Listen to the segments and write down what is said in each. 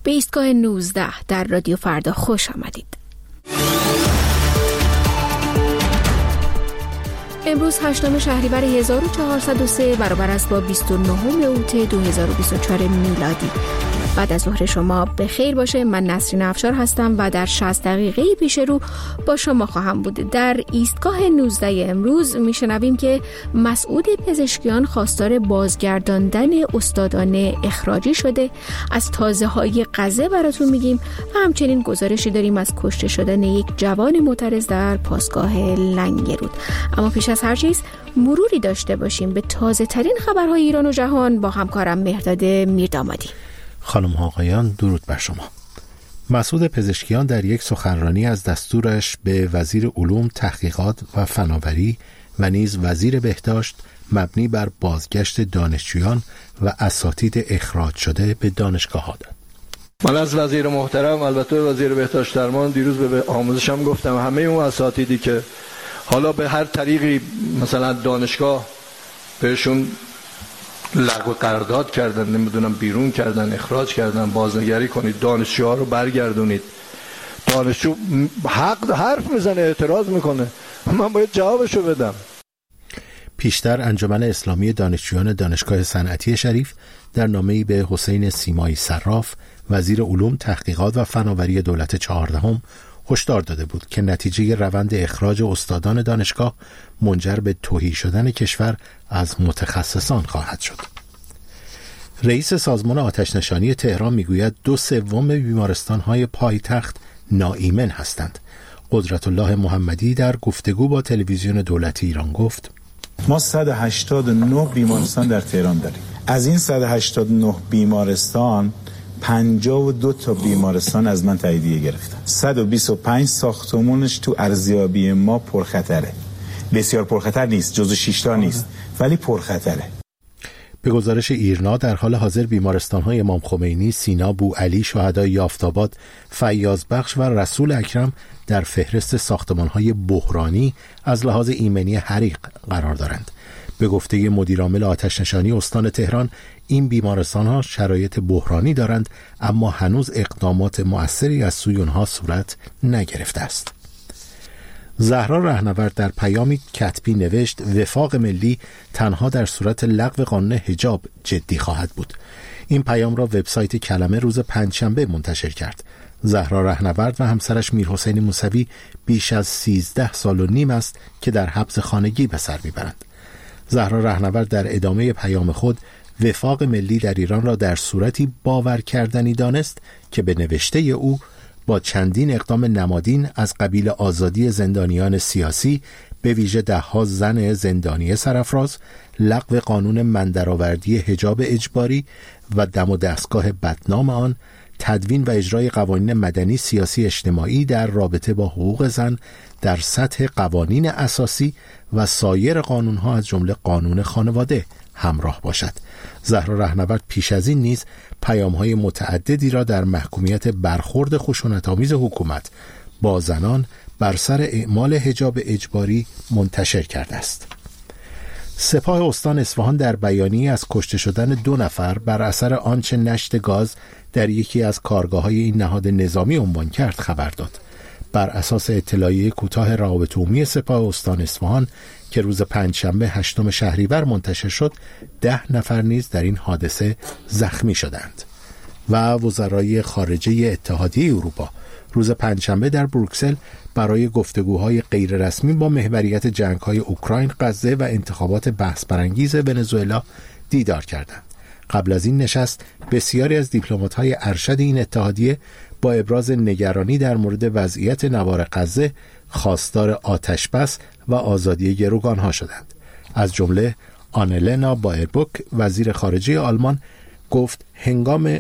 به ایستگاه 19 در رادیو فردا خوش آمدید. امروز 8 شهریور 1403 برابر است با 29 اوت 2024 میلادی. بعد از ظهر شما به خیر باشه. من نسرین افشار هستم و در 60 دقیقه پیش رو با شما خواهم بود. در ایستگاه 19 امروز میشنویم که مسعود پزشکیان خواستار بازگرداندن استادان اخراجی شده. از تازه‌های غزه براتون میگیم و همچنین گزارشی داریم از کشته شدن یک جوان معترض در پاسگاه لنگرود. اما پیش از هر چیز مروری داشته باشیم به تازه ترین خبرهای ایران و جهان با همکارم مهرداد میردامادی. خانم ها آقایان، درود بر شما. مسعود پزشکیان در یک سخنرانی از دستورش به وزیر علوم، تحقیقات و فناوری و نیز وزیر بهداشت مبنی بر بازگشت دانشجویان و اساتید اخراج شده به دانشگاه‌ها داد. من از وزیر محترم، البته وزیر بهداشت درمان، دیروز به آموزشم گفتم همه اون اساتیدی که حالا به هر طریقی مثلا دانشگاه بهشون لغو قرارداد کردن، نمیدونم بیرون کردن، اخراج کردن، بازنگری کنید، دانشجوها رو برگردونید. دانشجو حرف میزنه، اعتراض میکنه، من باید جوابشو بدم. پیشتر انجمن اسلامی دانشجویان دانشگاه صنعتی شریف در نامه‌ای به حسین سیمایی صراف، وزیر علوم، تحقیقات و فناوری دولت 14 هشدار داده بود که نتیجه روند اخراج استادان دانشگاه منجر به تهی شدن کشور از متخصصان خواهد شد. رئیس سازمان آتش‌نشانی تهران میگوید 2/3 بیمارستان‌های پایتخت ناایمن هستند. قدرت الله محمدی در گفتگو با تلویزیون دولتی ایران گفت: ما 189 بیمارستان در تهران داریم. از این 189 بیمارستان 52 تا بیمارستان از من تاییدیه گرفتن. 125 ساختمونش تو ارزیابی ما پرخطره. بسیار پرخطر نیست، جزو 6 تا نیست، ولی پرخطره. به گزارش ایرنا در حال حاضر بیمارستان‌های امام خمینی، سینا، بوعلی، شهدای یافت‌آباد، فیاضبخش و رسول اکرم در فهرست ساختمان‌های بحرانی از لحاظ ایمنی حریق قرار دارند. به گفته مدیرعامل آتش‌نشانی استان تهران، این بیمارستان‌ها شرایط بحرانی دارند اما هنوز اقدامات مؤثری از سوی آنها صورت نگرفته است. زهرا رهنورد در پیامی کتبی نوشت: وفاق ملی تنها در صورت لغو قانون حجاب جدی خواهد بود. این پیام را وبسایت کلمه روز پنجشنبه منتشر کرد. زهرا رهنورد و همسرش میرحسین موسوی بیش از 13 سال و نیم است که در حبس خانگی به سر میبرند. زهرا رهنورد در ادامه پیام خود وفاق ملی در ایران را در صورتی باور کردنی دانست که به نوشته او با چندین اقدام نمادین از قبیل آزادی زندانیان سیاسی، به ویژه 10 زن زندانی سرافراز، لغو قانون مندرآوردی حجاب اجباری و دم و دستگاه بدنام آن، تدوین و اجرای قوانین مدنی، سیاسی، اجتماعی در رابطه با حقوق زن در سطح قوانین اساسی و سایر قانونها از جمله قانون خانواده همراه باشد. زهرا رهنورد پیش از این نیز پیام‌های متعددی را در محکومیت برخورد خشونت‌آمیز حکومت با زنان بر سر اعمال حجاب اجباری منتشر کرده است. سپاه استان اصفهان در بیانیه از کشته شدن 2 نفر بر اثر آنچه نشت گاز در یکی از کارگاه‌های این نهاد نظامی عنوان کرد خبر داد. بر اساس اطلاعیه کوتاه روابط عمومی سپاه استان اصفهان که روز پنجشنبه 8 شهریور منتشر شد، 10 نفر نیز در این حادثه زخمی شدند. و وزرای خارجه اتحادیه اروپا روز پنجشنبه در بروکسل برای گفتگوهای غیررسمی با محوریت جنگ‌های اوکراین، غزه و انتخابات بحث برانگیز ونزوئلا دیدار کردند. قبل از این نشست بسیاری از دیپلمات‌های ارشد این اتحادیه با ابراز نگرانی در مورد وضعیت نوار غزه خواستار آتشبس و آزادی گروگان‌ها شدند. از جمله آنلنا بایربوک وزیر خارجه آلمان گفت هنگام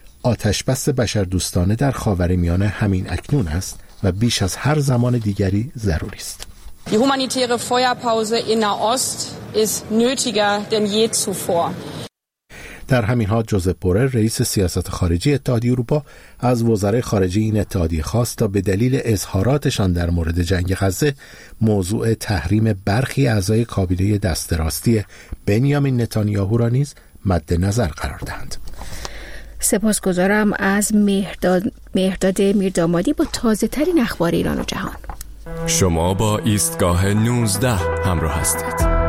آتشبس بشردوستانه در خاورمیانه همین اکنون است و بیش از هر زمان دیگری ضروری است. Die humanitäre Feuerpause in Nahost ist nötiger denn je zuvor. در همین حال جوزپ بورل رئیس سیاست خارجی اتحادیه اروپا از وزرای خارجه این اتحادیه خواست تا به دلیل اظهاراتشان در مورد جنگ غزه موضوع تحریم برخی اعضای کابینه دست راستی بنیامین نتانیاهو را نیز مد نظر قرار دهند. سپاسگزارم از مهرداد میردامادی با تازه ترین اخبار ایران و جهان. شما با ایستگاه 19 همراه هستید.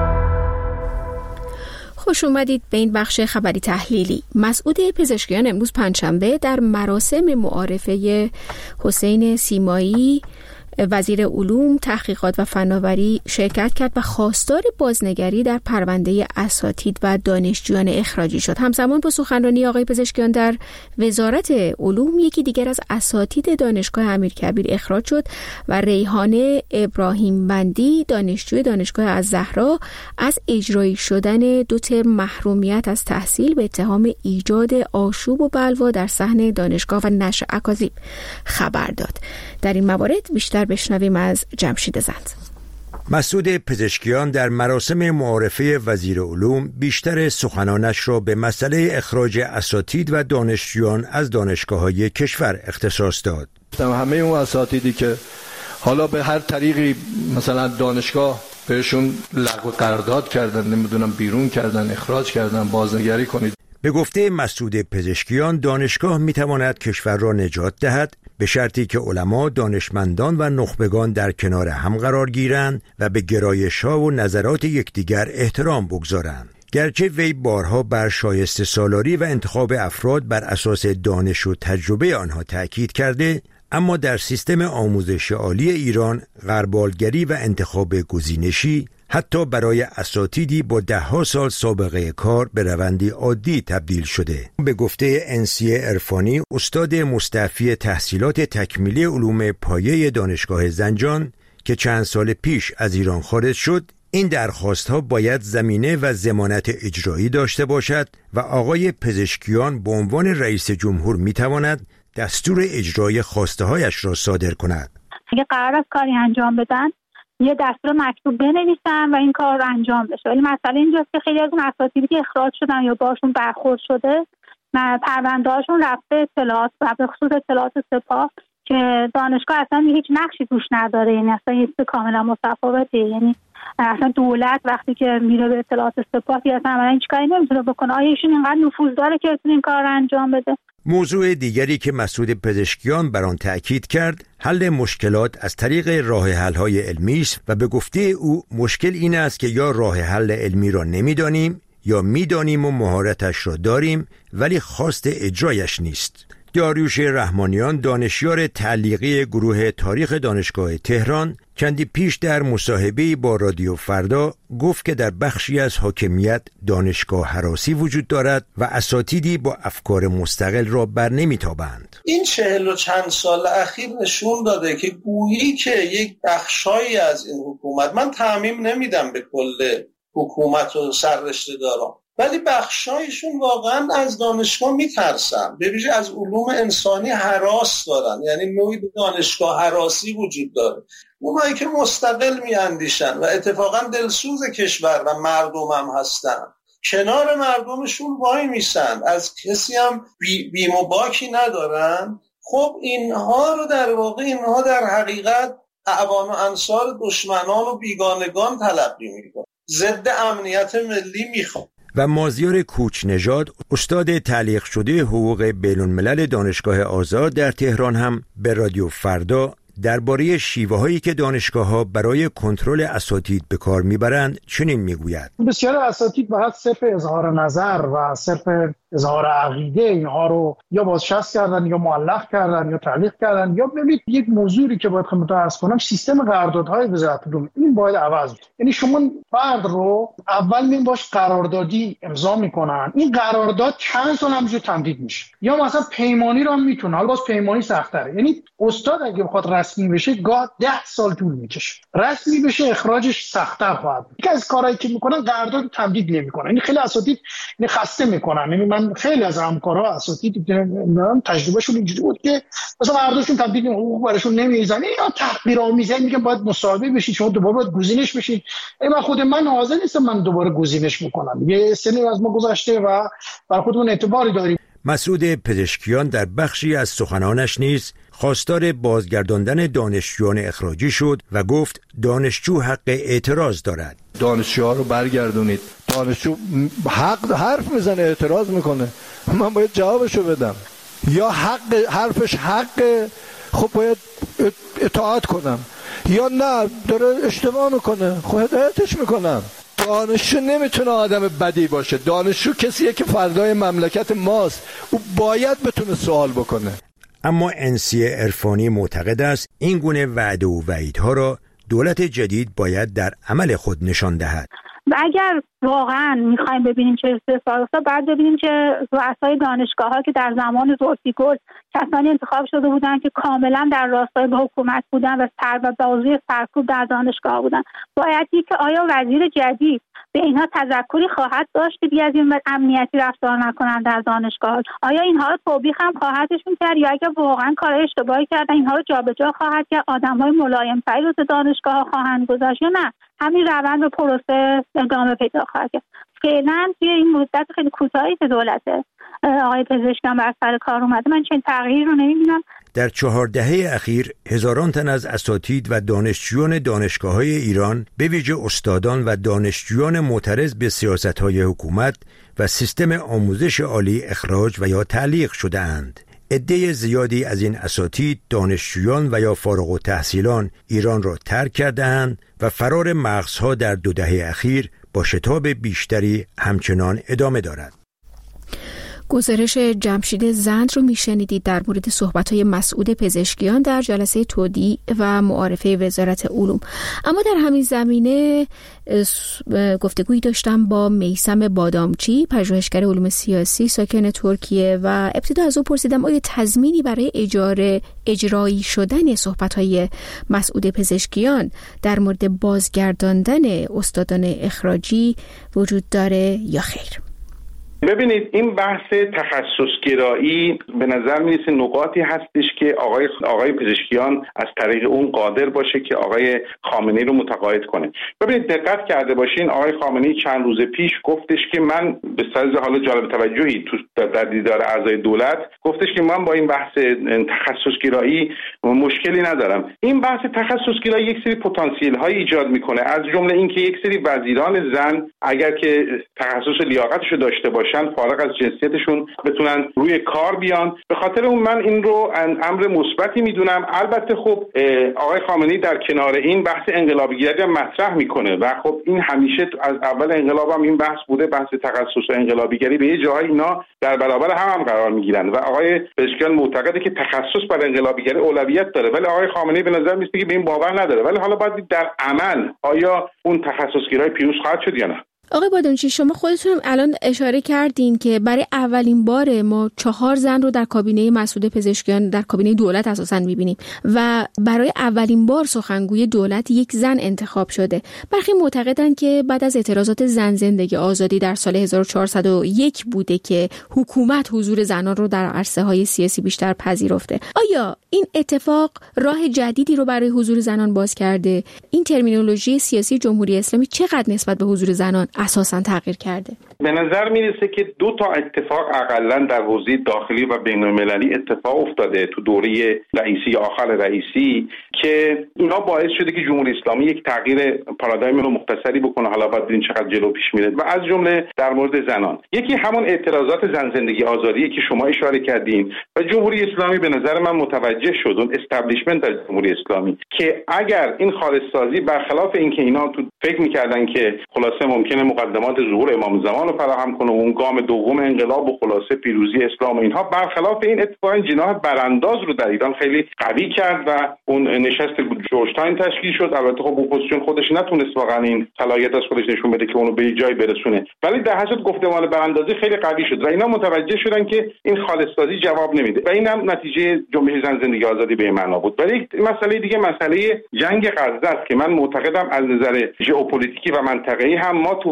خوش اومدید به این بخش خبری تحلیلی. مسعود پزشکیان امروز پنجشنبه در مراسم معارفه حسین سیمایی وزیر علوم، تحقیقات و فناوری شرکت کرد و خواستار بازنگری در پرونده اساتید و دانشجویان اخراجی شد. همزمان با سخنرانی آقای پزشکیان در وزارت علوم، یکی دیگر از اساتید دانشگاه امیرکبیر اخراج شد و ریحانه ابراهیم بندی دانشجوی دانشگاه الزهرا از اجرایی شدن 2 ترم محرومیت از تحصیل به اتهام ایجاد آشوب و بلوا در صحن دانشگاه و نشر اکاذیب خبر داد. در این موارد بیشتر بشنویم از جمشید زند. مسعود پزشکیان در مراسم معارفه وزیر علوم بیشتر سخنانش را به مسئله اخراج اساتید و دانشجویان از دانشگاه‌های کشور اختصاص داد. همه اون اساتیدی که حالا به هر طریقی مثلا دانشگاه بهشون لغو قرارداد کردن، نمیدونم بیرون کردن، اخراج کردن، بازنگری کنید. به گفته مسعود پزشکیان، دانشگاه میتواند کشور را نجات دهد به شرطی که علما، دانشمندان و نخبگان در کنار هم قرار گیرند و به گرایش‌ها و نظرات یکدیگر احترام بگذارند. گرچه وی بارها بر شایسته سالاری و انتخاب افراد بر اساس دانش و تجربه آنها تأکید کرده، اما در سیستم آموزش عالی ایران غربالگری و انتخاب گزینشی حتی برای اساتیدی با 10 سال سابقه کار به روندی عادی تبدیل شده. به گفته انسیه عرفانی، استاد مستعفی تحصیلات تکمیلی علوم پایه دانشگاه زنجان که چند سال پیش از ایران خارج شد، این درخواست‌ها باید زمینه و ضمانت اجرایی داشته باشد و آقای پزشکیان به عنوان رئیس جمهور می‌تواند دستور اجرای خواسته‌هایش را صادر کند. اگه قرار است کاری انجام بدن، یه دستور مکتوب بنویسن و این کار رو انجام بشه. ولی مسئله اینجاست که خیلی از اون اساتیدی که اخراج شدن یا باشون برخورد شده، پرونده‌هاشون رفته اطلاعات و به خصوص اطلاعات سپاه که دانشگاه اصلا هیچ نقشی توش نداره، یعنی اصلا یه چیز کاملا متفاوته. یعنی اصلا دولت وقتی که میره به اطلاعات سپاه اصلا عملاً هیچ کاری نمیتونه بکنه. آیا ایشون اینقدر نفوذ داره که بتونه این کار رو انجام بده؟ موضوع دیگری که مسعود پزشکیان بر آن تأکید کرد، حل مشکلات از طریق راه حل‌های علمی است و به گفته او مشکل این است که یا راه حل علمی را نمی‌دانیم یا می‌دانیم و مهارتش را داریم ولی خواست اجرایش نیست. داریوش رحمانیان، دانشیار تعلیقی گروه تاریخ دانشگاه تهران، چندی پیش در مصاحبه‌ای با رادیو فردا گفت که در بخشی از حاکمیت دانشگاه هراسی وجود دارد و اساتیدی با افکار مستقل را بر نمی‌تابند. این 40 و چند سال اخیر نشون داده که گویی که یک بخشایی از این حکومت، من تعمیم نمیدم به کل حکومت و سررشته دارم، ولی بخشایشون واقعا از دانشگاه میترسن، به ویژه از علوم انسانی هراس دارن، یعنی نوعی دانشگاه هراسی وجود داره. اونایی که مستقل میاندیشن و اتفاقا دلسوز کشور و مردم هم هستن، کنار مردمشون وای میسن، از کسی هم بیم و باکی ندارن. خب اینها رو در واقع اینها در حقیقت اعوان و انصار دشمنان و بیگانگان تلقی میکنن، ضد امنیت ملی میخوان. و مازیار کوچنژاد، استاد تعلیق شده حقوق بین‌الملل دانشگاه آزاد در تهران، هم به رادیو فردا درباره شیوه‌هایی که دانشگاه‌ها برای کنترل اساتید به کار می‌برند چنین می‌گوید: بسیار اساتید فقط صرف اظهار نظر و صرف اظهار عقیده اینها رو یا بازنشست کردن یا معلق کردن یا تعلیق کردن. یا ببینید یک موضوعی که باید خدمتتون عرض کنم، سیستم قراردادهای وزارت علوم این باید عوض بشه. یعنی شما فرد رو اول میان باش قراردادی امضا میکنن، این قرارداد چند سال همینجوری تمدید میشه، یا مثلا پیمانی رو هم میتونه، حالا باز پیمانی سخت‌تره. یعنی استاد اگه بخواد رسمی بشه گاه 10 سال طول میکشه، رسمی بشه اخراجش سخت‌تر خواهد بود. یکی از کارهایی که میکنن قرارداد تمدید نمیکنن. یعنی خیلی اساتید خسته میکنن. یعنی من خیلی از همکارا اساتید دیدم تجربهشون اینجوری بود که مثلا قراردادشون تمدید حقوق براشون نمیزنه یا تحقیرآمیزه، میگن باید مصاحبه بشید، شما دوباره باید گزینش بشید. من حاضر نیستم من دوباره گزینش بکنم، یه سنی از ما گذشته و بر خودمون اعتباری داریم. مسعود پزشکیان در بخشی از سخنانش نیز خواستار بازگرداندن دانشجویان اخراجی شد و گفت دانشجو حق اعتراض دارد. دانشجوها رو برگردونید. دانشجو حرف میزنه، اعتراض میکنه، من باید جوابشو بدم. یا حرفش حقه، خب باید اطاعت کنم، یا نه داره اشتباه میکنه، خب هدایتش میکنم. دانشجو نمیتونه آدم بدی باشه. دانشجو کسیه که فردای مملکت ماست، او باید بتونه سوال بکنه. اما انسی عرفانی معتقد است این گونه وعده و وعیدها را دولت جدید باید در عمل خود نشان دهد. و اگر واقعا میخوایم ببینیم چه اتفاقی افتاد، بعد ببینیم که رؤسای دانشگاه‌ها که در زمان زلفیگل کسانی انتخاب شده بودند که کاملا در راستای با حکومت بودن و بازی سرکوب در دانشگاه بودن، بایدی که آیا وزیر جدید به اینها تذکری خواهد داشت که دیگه از این امنیتی رفتار نکنن در دانشگاه؟ آیا اینها رو توبیخ هم خواهدشون کرد، یا اگر واقعا کار اشتباهی کردن اینها رو جابجا خواهد کرد، آدم‌های ملایم‌تری رو به دانشگاه‌ها خواهند گذاشت، یا نه همین روند و پروسه ادامه پیدا خواهد کرد؟ فعلا توی این مدت خیلی کوتاهی که دولت آقای پزشکیان بر سر کار اومده، من چنین تغییری رو نمی‌بینم. در 4 دهه اخیر هزاران تن از اساتید و دانشجویان دانشگاه‌های ایران، به ویژه استادان و دانشجویان معترض به سیاست‌های حکومت و سیستم آموزش عالی اخراج و یا تعلیق شده‌اند. عده زیادی از این اساتید، دانشجویان و یا فارغ التحصیلان ایران را ترک کرده‌اند و فرار مغزها در 2 دهه اخیر با شتاب بیشتری همچنان ادامه دارد. گزارش جمشید زند رو میشنیدید در مورد صحبت‌های مسعود پزشکیان در جلسه تودیع و معارفه وزارت علوم. اما در همین زمینه گفتگویی داشتم با میثم بادامچی، پژوهشگر علوم سیاسی ساکن ترکیه، و ابتدا از او پرسیدم آیا تضمینی برای اجرایی شدن صحبت‌های مسعود پزشکیان در مورد بازگرداندن استادان اخراجی وجود داره یا خیر؟ ببینید، این بحث تخصصگرایی به نظر میرسه نقاطی هستش که آقای پزشکیان از طریق اون قادر باشه که آقای خامنه‌ای رو متقاعد کنه. ببینید، دقت کرده باشین، آقای خامنه‌ای چند روز پیش گفتش که من به طرز حالا جالب توجهی در دیدار اعضای دولت گفتش که من با این بحث تخصصگرایی مشکلی ندارم. این بحث تخصصگرایی یک سری پتانسیل های ایجاد میکنه، از جمله اینکه یک سری وزیران زن اگر که تخصص لیاقتشو داشته باشن، فارغ از جنسیتشون، بتونن روی کار بیان. به خاطر اون من این رو امر مثبتی میدونم. البته خب آقای خامنه‌ای در کنار این بحث انقلابیگری هم مطرح میکنه و خب این همیشه از اول انقلاب هم این بحث بوده، بحث تخصص و انقلابیگری به یه جایی اینا در برابر هم قرار میگیرن و آقای پزشکیان معتقده که تخصص بر انقلابیگری اولویت داره، ولی آقای خامنه‌ای به نظر میاد که به این باور نداره. ولی حالا باید در عمل آیا اون تخصصگرایی پیروز خواهد شد یا نه. آقای بادامچی، شما خودتون الان اشاره کردین که برای اولین بار ما 4 زن رو در کابینه مسعود پزشکیان، در کابینه دولت اساساً می‌بینیم و برای اولین بار سخنگوی دولت یک زن انتخاب شده. برخی معتقدن که بعد از اعتراضات زن زندگی آزادی در سال 1401 بوده که حکومت حضور زنان رو در عرصه‌های سیاسی بیشتر پذیرفته. آیا این اتفاق راه جدیدی رو برای حضور زنان باز کرده؟ این ترمینولوژی سیاسی جمهوری اسلامی چقدر نسبت به حضور زنان اساساً تغییر کرده؟ به نظر میرسه که 2 تا اتفاق اقلن در حوزه داخلی و بین‌المللی اتفاق افتاده تو دوره رئیسی یا آخر رئیسی که اینا باعث شده که جمهوری اسلامی یک تغییر پارادایم رو مختصری بکنه. حالا باید ببینیم چقدر جلو پیش میره و از جمله در مورد زنان. یکی همون اعتراضات زن زندگی آزادی که شما اشاره کردین و جمهوری اسلامی به نظر من متوجه شد، اون استابلیشمنت از جمهوری اسلامی، که اگر این خالص‌سازی برخلاف اینکه اینا تو فکر می‌کردن که خلاصه ممکنه مقدمات ظهور امام زمان رو فراهم کنه و اون گام دوم انقلاب و خلاصه پیروزی اسلام و اینها، برخلاف این اتفاقا جناح برانداز رو در ایران خیلی قوی کرد و اون نشست جورج تایم تشکیل شد. البته خب اپوزیسیون خودش نتونست واقعا این صلاحیت از خودش نشون بده که اونو به جای برسونه، ولی در حسب گفتمان براندازی خیلی قوی شد و اینا متوجه شدن که این خالص‌سازی جواب نمیده و اینم نتیجه جنبش زن زندگی آزادی به معنا بود. ولی مسئله دیگه مسئله جنگ غزه است که من معتقدم از نظر ژئوپلیتیکی و منطقه‌ای هم ما تو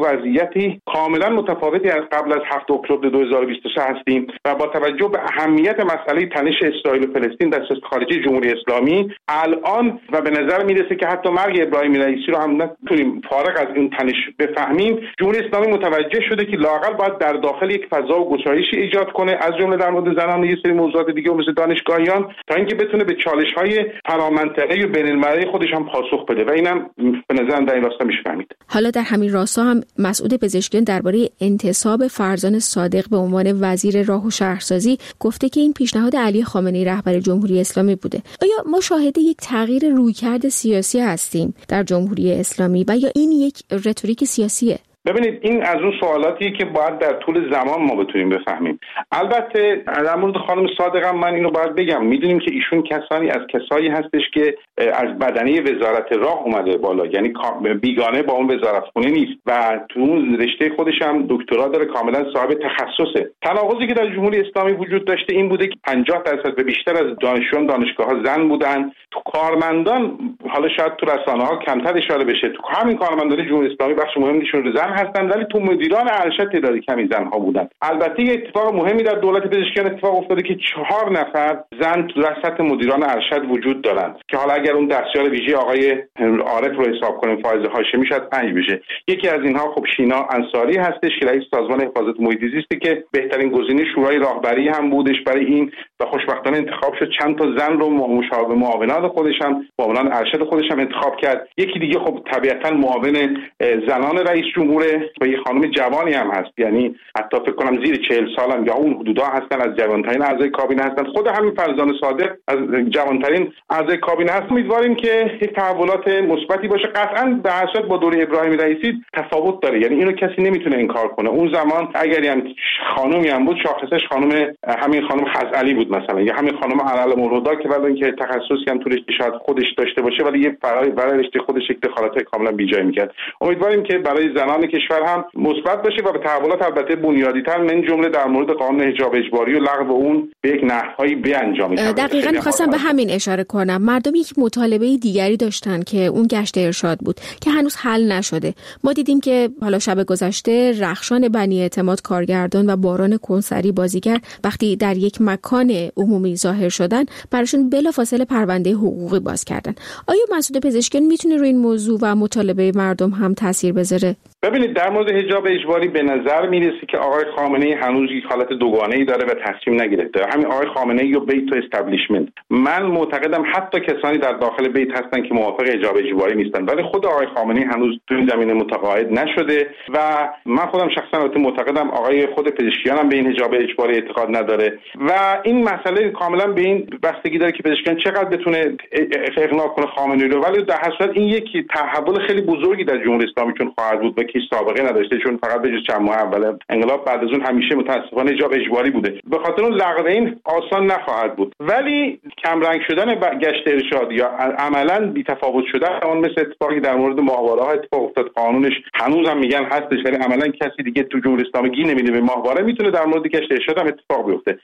وضعیتی کاملا متفاوتی از قبل از 7 اکتبر 2023 هستیم و با توجه به اهمیت مسئله تنش اسرائیل و فلسطین در سیاست خارجی جمهوری اسلامی الان و به نظر میرسه که حتی مرگ ابراهیم رئیسی رو هم نتونیم فارغ از این تنش بفهمیم، جمهوری اسلامی متوجه شده که لااقل باید در داخل یک فضا و گشایشی ایجاد کنه، از جمله در مورد زنان و یه سری موضوعات دیگه مثل دانشگاهیان، تا اینکه بتونه به چالش‌های فرامنطقه‌ای و بین‌المللی خودش هم پاسخ بده و اینم به نظر در این راستا میشه فهمید. حالا در همین راستا هم مسعود پزشکیان درباره انتصاب فرزان صادق به عنوان وزیر راه و شهرسازی گفته که این پیشنهاد علی خامنه‌ای رهبر جمهوری اسلامی بوده. آیا ما شاهد یک تغییر رویکرد سیاسی هستیم در جمهوری اسلامی و یا این یک رتوریک سیاسیه؟ ببینید این از اون سوالاتیه که باید در طول زمان ما بتونیم بفهمیم. البته در مورد خانم صادق من اینو باید بگم، میدونیم که ایشون کسایی هستش که از بدنه وزارت راه اومده بالا، یعنی بیگانه با اون وزارتخونه نیست و تو اون رشته خودش هم دکترا داره، کاملا صاحب تخصصه. تناقضی که در جمهوری اسلامی وجود داشته این بوده که 50% به بیشتر از دانشجویان دانشگاه‌ها زن بودن. تو کارمندان حالا شاید تو رسانه‌ها کمتر اشاره بشه، تو همین کارمندان جمهوری اسلامی بخش مهمیشون زن هستن، ولی تو مدیران ارشد تعداد کمی زن‌ها بودن. البته یه اتفاق مهمی در دولت پزشکیان اتفاق افتاده که 4 نفر زن تو سطح مدیران ارشد وجود دارن که حالا اگر اون دستیار ویژه آقای عارف رو حساب کنیم، فائز هاشمی شاید 5 بشه. یکی از اینها خب شینا انصاری هستش که رئیس سازمان حفاظت محیط زیستی که بهترین گزینه شورای راهبری هم بودش برای این و خوشبختانه انتخاب شد. چند تا زن رو مشاور معاونان خودش هم معاونان ارشد خودش هم انتخاب کرد. یکی دیگه خب طبیعتاً معاون زنان رئیس جمهوره و یه خانم جوانی هم هست، یعنی حتی فکر کنم زیر 40 سال هم یا اون حدودا هستن، از جوانترین اعضای کابینه هستن. خود همین فرزان صادق از جوانترین اعضای کابینه هست. امیدواریم که یک تحولات مثبتی باشه. قطعاً به هر صورت با دوره ابراهیم رئیسی تفاوت داره، یعنی اینو کسی نمیتونه انکار کنه. اون زمان اگری هم خانومی هم بود شاخصش همین خانم خزعلی بود مثلا، یا همین خانم علال‌مرتضی که ولی اینکه تخصصی هم طولش شاید خودش داشته باشه ولی یه برای رشته خودش یک دخالت کاملا بیجای میکرد. امیدواریم که برای زنان کشور هم مثبت باشه و به تحولات البته بنیادی‌تر من جمله در مورد قانون حجاب اجباری و لغو اون به یک نحوهایی بیانجامید. دقیقاً می‌خواستم به همین اشاره کنم. مردم یک مطالبه دیگری داشتن که اون گشت ارشاد بود که هنوز حل نشده. ما دیدیم که حالا شب گذشته رخشان بنی اعتماد کارگردان و باران کنسری بازیگر وقتی در یک مکان عمومی ظاهر شدن براشون بلافاصله پرونده حقوقی باز کردن. آیا مسعود پزشکیان میتونه روی این موضوع و مطالبه مردم هم تاثیر بذاره؟ ببینید در مورد حجاب اجباری به نظر میرسه که آقای خامنه‌ای هنوز یک حالت دوگانه‌ای داره و تصمیم نگرفته. همین آقای خامنه‌ای و بیت و استابلیشمنت. من معتقدم حتی کسانی در داخل بیت هستن که موافق حجاب اجباری نیستن، ولی خود آقای خامنه‌ای هنوز تو این زمینه متقاعد نشده و من خودم شخصا معتقدم آقای خود پزشکیان هم به این حجاب اجباری اعتقاد نداره و این مسئله کاملا به این بستگی داره که پزشکیان چقدر بتونه اقناع کنه خامنه‌ای رو. ولی در حقیقت این یک تحول خیلی بزرگی در جمهوری اسلامی چون خواهد بود و که سابقه نداشته، چون فقط به جز چند ماه اول انقلاب بعد از اون همیشه متاسفانه حجاب اجباری بوده. به خاطر اون لغو این آسان نخواهد بود، ولی کم رنگ شدن گشت ارشاد یا عملاً بی تفاوت شدن اون مثل اتفاقی در مورد ماهواره‌ها اتفاق افتاد، قانونش هنوز هم میگن هستش ولی عملاً کسی دیگه تو جمهوری اسلامی گی نمیده به ماهواره، میتونه در مورد گشت ارشاد هم اتفاق بیفته.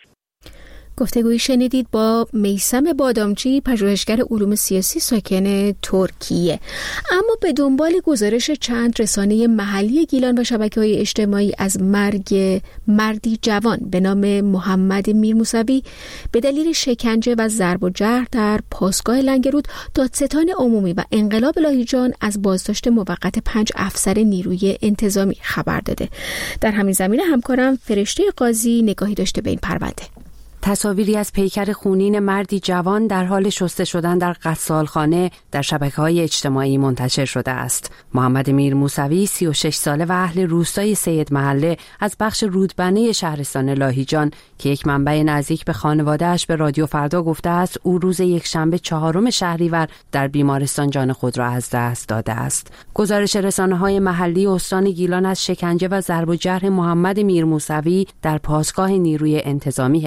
گفتگویی شنیدید با میثم بادامچی، پژوهشگر علوم سیاسی ساکن ترکیه. اما به دنبال گزارش چند رسانه محلی گیلان و شبکه‌های اجتماعی از مرگ مردی جوان به نام محمد میرموسوی به دلیل شکنجه و ضرب و جرح در پاسگاه لنگرود، دادستان عمومی و انقلاب لاهیجان از بازداشت موقت 5 افسر نیروی انتظامی خبر داده. در همین زمینه همکارم فرشته قاضی نگاهی داشته به این پرونده. تصاویری از پیکر خونین مردی جوان در حال شسته شدن در غسالخانه در شبکه‌های اجتماعی منتشر شده است. محمد میرموسوی 36 ساله و اهل روستای سید محله از بخش رودبنه شهرستان لاهیجان که یک منبع نزدیک به خانواده‌اش به رادیو فردا گفته است او روز یکشنبه 4 شهریور در بیمارستان جان خود را از دست داده است. گزارش رسانه‌های محلی استان گیلان از شکنجه و ضرب و جرح محمد میرموسوی در پاسگاه نیروی انتظامی حکایت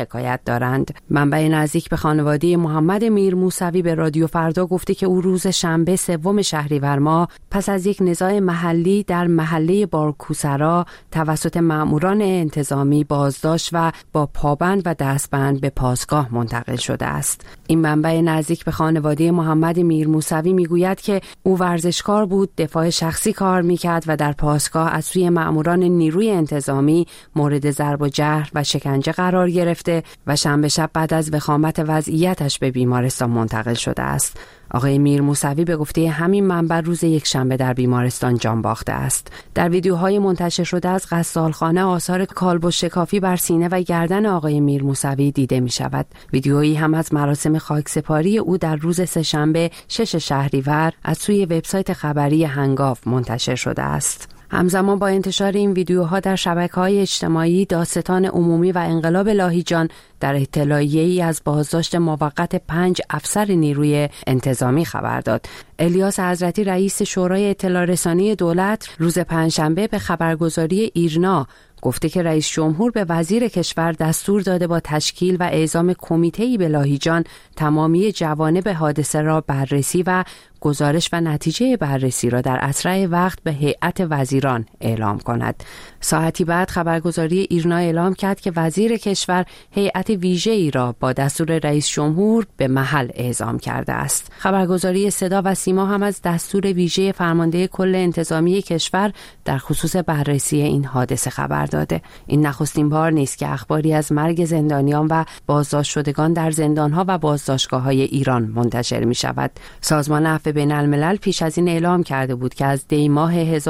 دارند. منبع نزدیک به خانواده محمد میر موسوی به رادیو فردا گفته که او روز شنبه 3 شهریور ماه پس از یک نزاع محلی در محله بارکوسرا توسط مأموران انتظامی بازداشت و با پابند و دستبند به پاسگاه منتقل شده است. این منبع نزدیک به خانواده محمد میر موسوی میگوید که او ورزشکار بود، دفاع شخصی کار میکرد و در پاسگاه از سوی مأموران نیروی انتظامی مورد ضرب و جرح و شکنجه قرار گرفته و شنبه شب بعد از وخامت وضعیتش به بیمارستان منتقل شده است. آقای میر موسوی به گفته همین منبع روز یکشنبه در بیمارستان جان باخته است. در ویدیوهای منتشر شده از غسالخانه آثار کالبد شکافی بر سینه و گردن آقای میر موسوی دیده می شود. ویدیویی هم از مراسم خاکسپاری او در روز سه‌شنبه 6 شهریور از سوی وبسایت خبری هنگاو منتشر شده است. همزمان با انتشار این ویدیوها در شبکه‌های اجتماعی، دادستان عمومی و انقلاب لاهیجان در اطلاعیه‌ای از بازداشت موقت 5 افسر نیروی انتظامی خبر داد. الیاس حضرتی رئیس شورای اطلاع رسانی دولت روز پنجشنبه به خبرگزاری ایرنا گفته که رئیس جمهور به وزیر کشور دستور داده با تشکیل و اعزام کمیته‌ای به لاهیجان تمامی جوانب حادثه را بررسی و گزارش و نتیجه بررسی را در اسرع وقت به هیئت وزیران اعلام کند. ساعتی بعد خبرگزاری ایرنا اعلام کرد که وزیر کشور هیئت ویژه‌ای را با دستور رئیس جمهور به محل اعزام کرده است. خبرگزاری صدا و سیما هم از دستور ویژه فرمانده کل انتظامی کشور در خصوص بررسی این حادثه خبر داده. این نخستین بار نیست که اخباری از مرگ زندانیان و بازداشت شدگان در زندانها و بازداشتگاه‌های ایران منتشر می شود. سازمان عفو بین الملل پیش از این اعلام کرده بود که از دی ماه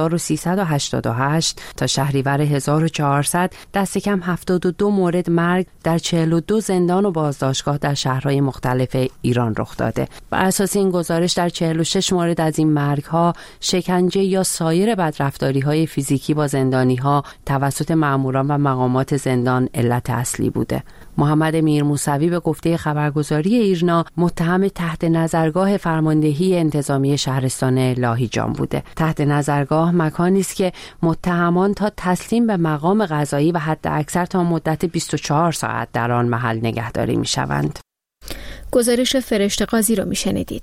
1388 تا شهریور 1400 دست کم 72 مورد مرگ در 42 زندان و بازداشتگاه در شهرهای مختلف ایران رخ داده. بر اساس این گزارش در 46 مورد از این مرگ‌ها شکنجه یا سایر بدرفتاری‌های فیزیکی با زندانی‌ها توسط مأموران و مقامات زندان علت اصلی بوده. محمد میر موسوی به گفته خبرگزاری ایرنا متهم تحت نظرگاه فرماندهی انتظامی شهرستان لاهیجان بوده. تحت نظرگاه مکانی است که متهمان تا تسلیم به مقام قضایی و حد اکثر تا مدت 24 ساعت در آن محل نگهداری می شوند. گزارش فرشته قاضی را می شنیدید.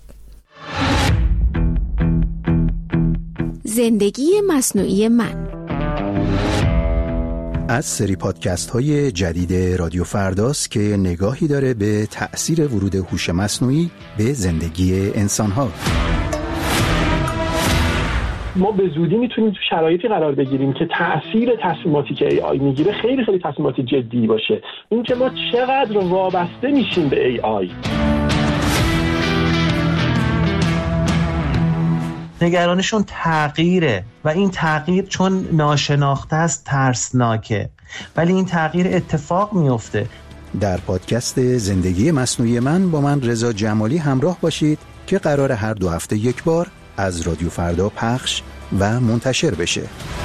زندگی مصنوعی من از سری پادکست های جدید رادیو فرداست که نگاهی داره به تأثیر ورود هوش مصنوعی به زندگی انسان ها. ما به زودی میتونیم تو شرایطی قرار بگیریم که تأثیر تصمیماتی که AI میگیره خیلی خیلی تصمیمات جدی باشه. این که ما چقدر وابسته میشیم به AI. نگرانشون تغییره و این تغییر چون ناشناخته است ترسناکه، ولی این تغییر اتفاق میفته. در پادکست زندگی مصنوعی من با من رضا جمالی همراه باشید که قرار هر 2 هفته یک بار از رادیو فردا پخش و منتشر بشه.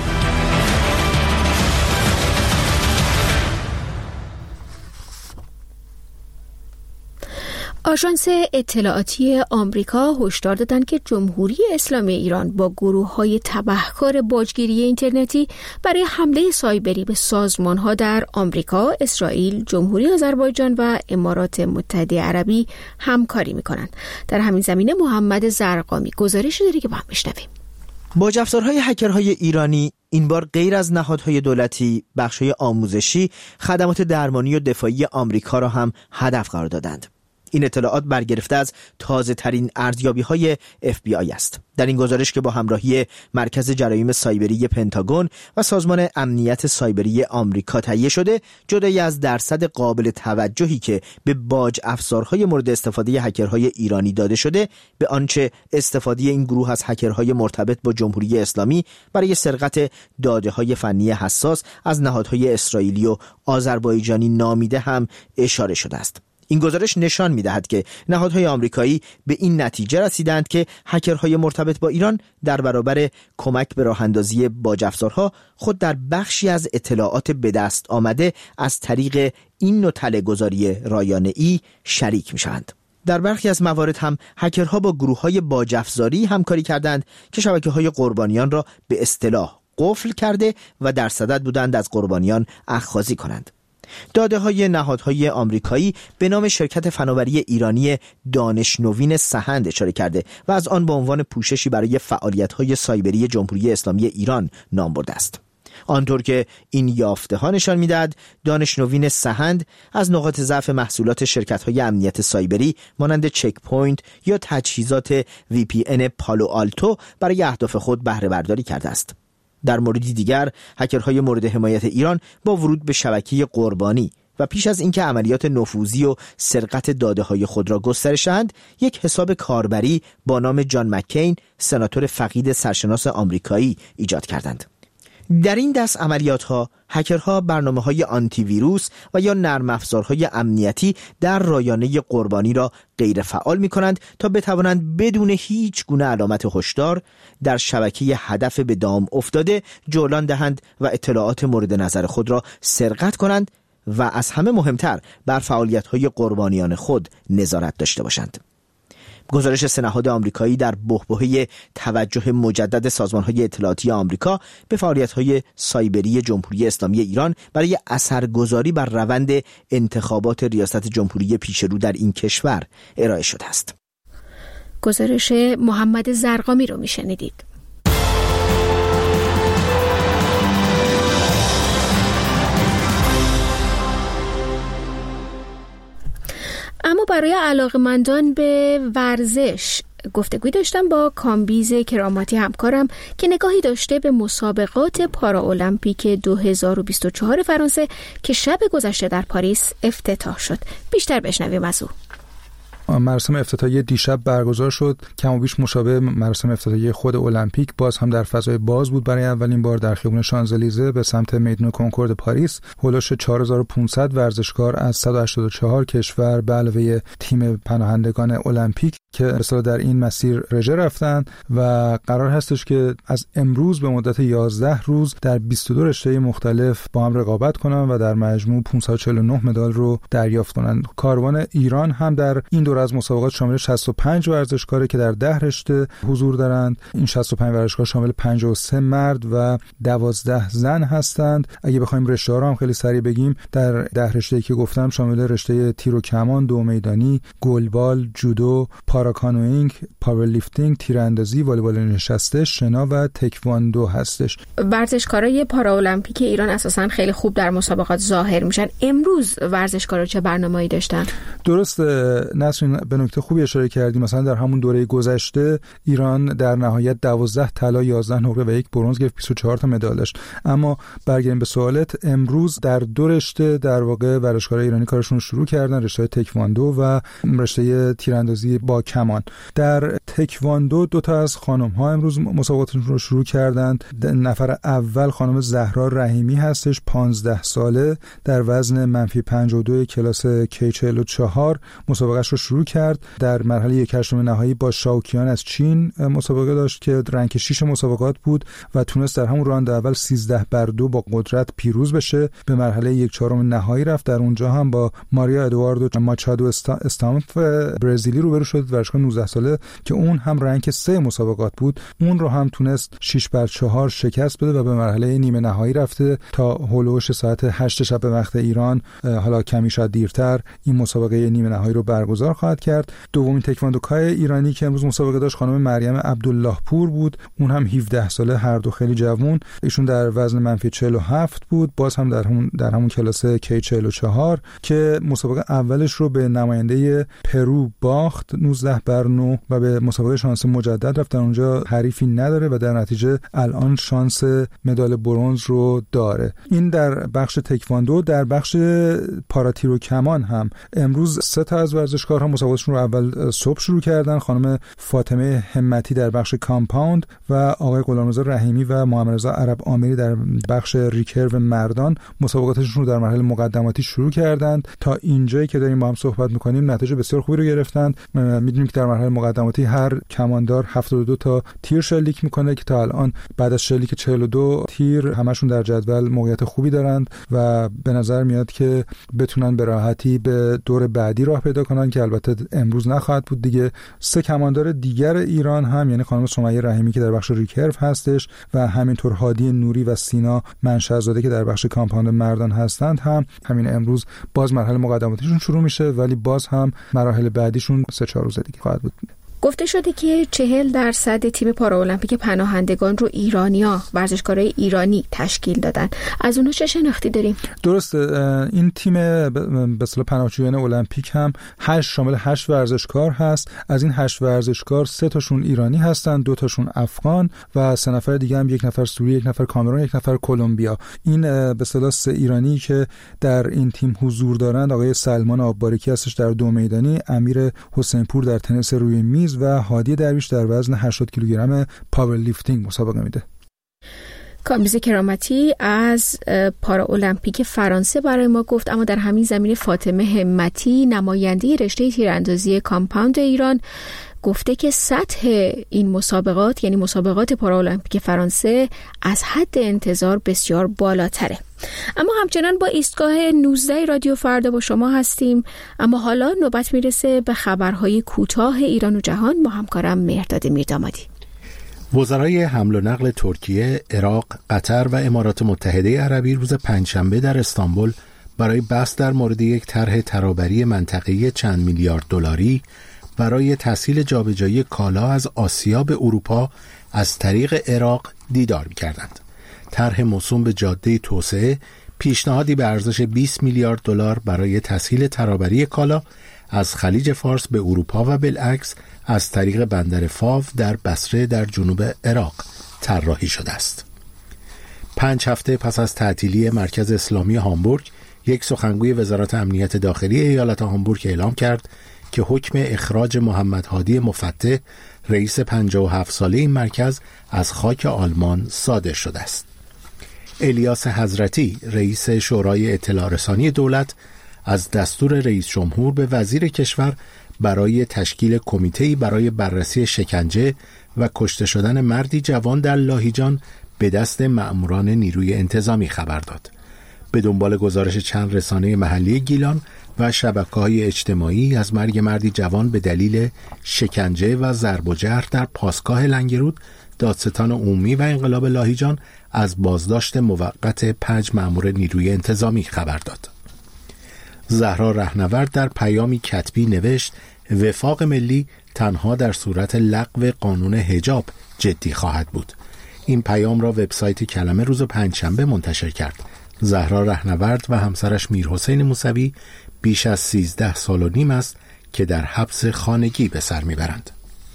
آژانس اطلاعاتی آمریکا هشدار دادند که جمهوری اسلامی ایران با گروه‌های تبهکار باجگیری اینترنتی برای حمله سایبری به سازمان‌ها در آمریکا، اسرائیل، جمهوری آذربایجان و امارات متحده عربی همکاری می‌کنند. در همین زمینه محمد زرقامی گزارشی داره که با هم بشنویم. باج‌افزارهای هکرهای ایرانی این بار غیر از نهادهای دولتی، بخش‌های آموزشی، خدمات درمانی و دفاعی آمریکا را هم هدف قرار دادند. این اطلاعات برگرفته از تازه ترین ارزیابی‌های FBI است. در این گزارش که با همراهی مرکز جرایم سایبری پنتاگون و سازمان امنیت سایبری آمریکا تهیه شده، جدای از درصد قابل توجهی که به باج افزارهای مورد استفاده هکرهای ایرانی داده شده، به آنچه استفاده این گروه از هکرهای مرتبط با جمهوری اسلامی برای سرقت داده‌های فنی حساس از نهادهای اسرائیلی و آذربایجانی نامیده هم اشاره شده است. این گزارش نشان می‌دهد که نهادهای آمریکایی به این نتیجه رسیدند که هکرهای مرتبط با ایران در برابر کمک به راه‌اندازی باج افزارها خود در بخشی از اطلاعات به دست آمده از طریق این نوع تله‌گذاری رایانه‌ای شریک می‌شوند. در برخی از موارد هم هکرها با گروه‌های باج افزاری همکاری کردند که شبکه‌های قربانیان را به اصطلاح قفل کرده و در صدد بودند از قربانیان اخاذی کنند. داده‌های نهادهای آمریکایی به نام شرکت فناوری ایرانی دانشنوین سهند اشاره کرده و از آن به عنوان پوششی برای فعالیت‌های سایبری جمهوری اسلامی ایران نام برده است. آنطور که این یافته‌ها نشان می‌دهد، دانشنوین سهند از نقاط ضعف محصولات شرکت‌های امنیت سایبری مانند چک پوینت یا تجهیزات VPN پالو آلتو برای اهداف خود بهره برداری کرده است. در موردی دیگر، هکرهای مورد حمایت ایران با ورود به شبکه قربانی و پیش از اینکه عملیات نفوذی و سرقت داده‌های خود را گسترش دهند، یک حساب کاربری با نام جان مکین، سناتور فقید سرشناس آمریکایی، ایجاد کردند. در این دست عملیات‌ها، هکرها برنامه‌های آنتی ویروس و یا نرم افزارهای امنیتی در رایانه قربانی را غیر فعال می‌کنند تا بتوانند بدون هیچ گونه علامت هشدار در شبکه هدف به دام افتاده جولان دهند و اطلاعات مورد نظر خود را سرقت کنند و از همه مهمتر بر فعالیت‌های قربانیان خود نظارت داشته باشند. گزارش سه نهاد آمریکایی در بحبوحه توجه مجدد سازمان‌های اطلاعاتی آمریکا به فعالیت‌های سایبری جمهوری اسلامی ایران برای اثرگذاری بر روند انتخابات ریاست جمهوری پیشرو در این کشور ارائه شده است. گزارش محمد زرقامی رو میشنیدید. اما برای علاقه‌مندان به ورزش گفتگوی داشتم با کامبیز کراماتی همکارم که نگاهی داشته به مسابقات پاراولمپیک 2024 فرانسه که شب گذشته در پاریس افتتاح شد. بیشتر بشنویم از او. مراسم افتتاحیه دیشب برگزار شد، کم و بیش مشابه مراسم افتتاحیه خود المپیک، باز هم در فضای باز بود. برای اولین بار در خیابان شانزلیزه به سمت میدان کنکورد پاریس هولوش 4500 ورزشکار از 184 کشور به علاوه تیم پناهندگان المپیک که اصلا در این مسیر رژه رفتن و قرار هستش که از امروز به مدت 11 روز در 22 رشته مختلف با هم رقابت کنن و در مجموع 549 مدال رو دریافت کنن. کاروان ایران هم در این دوره از مسابقات شامل 65 ورزشکاره که در 10 رشته حضور دارند. این 65 ورزشکار شامل 53 مرد و 12 زن هستند. اگه بخوایم رشته‌ها رو هم خیلی سریع بگیم، در 10 رشته‌ای که گفتم شامل رشته تیر و کمان، دو میدانی، گلبال، جودو، پاراکانوئینگ، پاورلیفتینگ، تیراندازی، والیبال نشسته، شنا و تکواندو هستش. ورزشکارای پاراولمپیک ایران اساساً خیلی خوب در مسابقات ظاهر میشن. امروز ورزشکارا چه برنامه‌ای داشتن؟ درست نسرین، به نکته خوبی اشاره کردی. مثلا در همون دوره گذشته ایران در نهایت 12 طلا، 11 نقره و 1 برنز گرفت، 24 تا مدال داشت. اما برگردیم به سوالت، امروز در 2 رشته در واقع ورزشکارای ایرانی کارشون شروع کردن، رشته تکواندو و رشته تیراندازی با کمان. در تکواندو 2 تا از خانم‌ها امروز مسابقاتشون رو شروع کردند. نفر اول خانم زهرا رحیمی هستش، 15 ساله، در وزن منفی 52 کلاس K44 مسابقهش رو شروع کرد. در مرحله 1/8 نهایی با شاوکیان از چین مسابقه داشت که رنک 6 مسابقات بود و تونست در همون راند اول 13-2 با قدرت پیروز بشه. به مرحله 1/4 نهایی رفت. در اونجا هم با ماریا ادواردو ماچادو استامف برزیلی روبرو شد، ورزشکار 19 ساله که اون هم رنک 3 مسابقات بود. اون رو هم تونست 6-4 شکست بده و به مرحله نیمه نهایی رفته تا هولوش ساعت 8 شب به وقت ایران، حالا کمی شاید دیرتر، این مسابقه نیمه نهایی رو برگزار خواهد کرد. دومین تکواندوکای ایرانی که امروز مسابقه داشت خانم مریم عبدالله پور بود. اون هم 17 ساله، هر دو خیلی جوان. ایشون در وزن منفی 47 بود، باز هم در همون کلاس K44 که مسابقه اولش رو به نماینده پرو باخت 19-9 و به مسابقه شانس مجدد رفت. در اونجا حریفی نداره و در نتیجه الان شانس مدال برنز رو داره. این در بخش تکواندو. در بخش پاراتیر و کمان هم امروز 3 تا از ورزشکارها مسابقاتشون رو اول صبح شروع کردن. خانم فاطمه همتی در بخش کامپاوند و آقای غلامرضا رحیمی و محمد رضا عرب آمری در بخش ریکرو مردان مسابقاتشون رو در مرحله مقدماتی شروع کردند. تا اینجایی که داریم با هم صحبت می‌کنیم نتیجه بسیار خوبی رو گرفتند. می‌دونید میدونیم که در مرحله مقدماتی هر کماندار 72 تا تیر شلیک میکنه که تا الان بعد از شلیک 42 تیر همشون در جدول موقعیت خوبی دارند و به نظر میاد که بتونن به راحتی به دور بعدی راه پیدا کنن که البته امروز نخواهد بود دیگه. 3 کماندار دیگر ایران هم، یعنی خانم سمیه رحیمی که در بخش ریکرو هستش و همینطور هادی نوری و سینا منشأزاده که در بخش کامپاند مردان هستند، هم همین امروز باز مرحله مقدماتیشون شروع میشه، ولی باز هم مراحل بعدیشون 3-4 روز دیگه خواهد بود. گفته شده که 40% تیم پارالمپیک پناهندگان رو ایرانیا، ورزشکارای ایرانی تشکیل دادن. از اونها چه شناختی داریم؟ درسته، این تیم به اصطلاح پناهجویان المپیک هم شامل 8 ورزشکار هست. از این 8 ورزشکار 3 تاشون ایرانی هستن، 2 تاشون افغان و 3 نفر دیگه هم، 1 نفر سوریه، 1 نفر کامرون، 1 نفر کلمبیا. این به اصطلاح 3 ایرانی که در این تیم حضور دارند آقای سلمان آببارکی هستش در دو میدانی، امیر حسینپور در تنیس روی میز و هادی درویش در وزن 80 کیلوگرم پاور لیفتینگ مسابقه میده. کامبیز کرامتی از پاراولمپیک فرانسه برای ما گفت، اما در همین زمینه فاطمه همتی نماینده رشته تیراندازی کامپاند ایران گفته که سطح این مسابقات، یعنی مسابقات پاراولمپیک فرانسه، از حد انتظار بسیار بالاتره. اما همچنان با ایستگاه 19 رادیو فردا با شما هستیم، اما حالا نوبت میرسه به خبرهای کوتاه ایران و جهان با همکارم مهرداد میردامادی. وزرای حمل و نقل ترکیه، عراق، قطر و امارات متحده عربی روز پنجشنبه در استانبول برای بحث در مورد یک طرح ترابری منطقه‌ای چند میلیارد دلاری برای تسهیل جابجایی کالا از آسیا به اروپا از طریق عراق دیدار کردند. طرح موسوم به جاده توسعه پیشنهادی به ارزش 20 میلیارد دلار برای تسهیل ترابری کالا از خلیج فارس به اروپا و بالعکس از طریق بندر فاو در بصره در جنوب عراق طراحی شده است. 5 هفته پس از تعطیلی مرکز اسلامی هامبورگ، یک سخنگوی وزارت امنیت داخلی ایالت هامبورگ اعلام کرد که حکم اخراج محمد هادی مفتح، رئیس 57 ساله این مرکز، از خاک آلمان صادر شده است. الیاس حضرتی، رئیس شورای اطلاع رسانی دولت، از دستور رئیس جمهور به وزیر کشور برای تشکیل کمیته‌ای برای بررسی شکنجه و کشته شدن مردی جوان در لاهیجان به دست مأموران نیروی انتظامی خبر داد. به دنبال گزارش چند رسانه محلی گیلان و شبکه‌های اجتماعی از مرگ مردی جوان به دلیل شکنجه و ضرب و جرح در پاسگاه لنگرود، دادستان عمومی و انقلاب لاهیجان از بازداشت موقت 5 مأمور نیروی انتظامی خبر داد. زهرا رهنورد در پیامی کتبی نوشت: وفاق ملی تنها در صورت لغو قانون حجاب جدی خواهد بود. این پیام را وبسایت کلمه روز پنجشنبه منتشر کرد. زهرا رهنورد و همسرش میرحسین موسوی بیش از 13 سال و نیم است که در حبس خانگی به سر میبرند.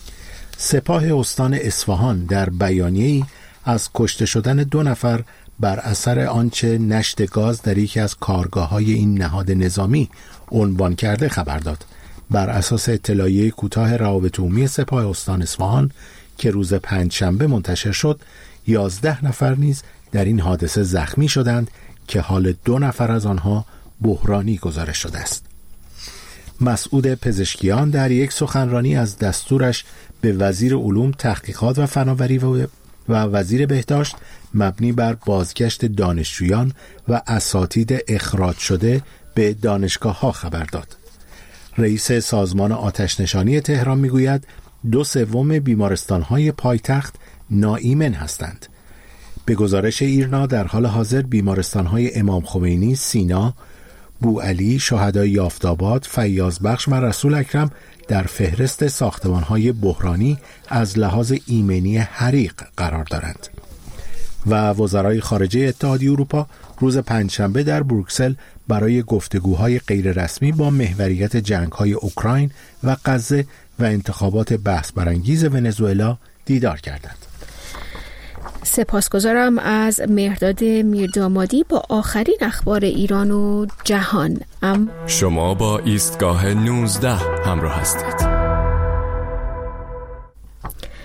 سپاه استان اصفهان در بیانیه‌ای از کشته شدن 2 نفر بر اثر آنچه نشت گاز در یکی از کارگاه‌های این نهاد نظامی عنوان کرده خبر داد. بر اساس اطلاعیه کوتاه روابط عمومی سپاه استان اصفهان که روز پنجشنبه منتشر شد، 11 نفر نیز در این حادثه زخمی شدند که حال 2 نفر از آنها بحرانی گزارش شده است. مسعود پزشکیان در یک سخنرانی از دستورش به وزیر علوم، تحقیقات و فناوری و وزیر بهداشت مبنی بر بازگشت دانشجویان و اساتید اخراج شده به دانشگاه‌ها خبر داد. رئیس سازمان آتش‌نشانی تهران میگوید 2/3 بیمارستان‌های پایتخت ناایمن هستند. به گزارش ایرنا در حال حاضر بیمارستان‌های امام خمینی، سینا، بوعلی، شهدای یافت‌آباد، فیاضبخش و رسول اکرم در فهرست ساختمان‌های بحرانی از لحاظ ایمنی حریق قرار دارند. و وزرای خارجه اتحادیه اروپا روز پنجشنبه در بروکسل برای گفتگوهای غیررسمی با محوریت جنگ‌های اوکراین و غزه و انتخابات بحث برانگیز ونزوئلا دیدار کردند. سپاسگزارم از مهرداد میردامادی با آخرین اخبار ایران و جهان. شما با ایستگاه 19 همراه هستید.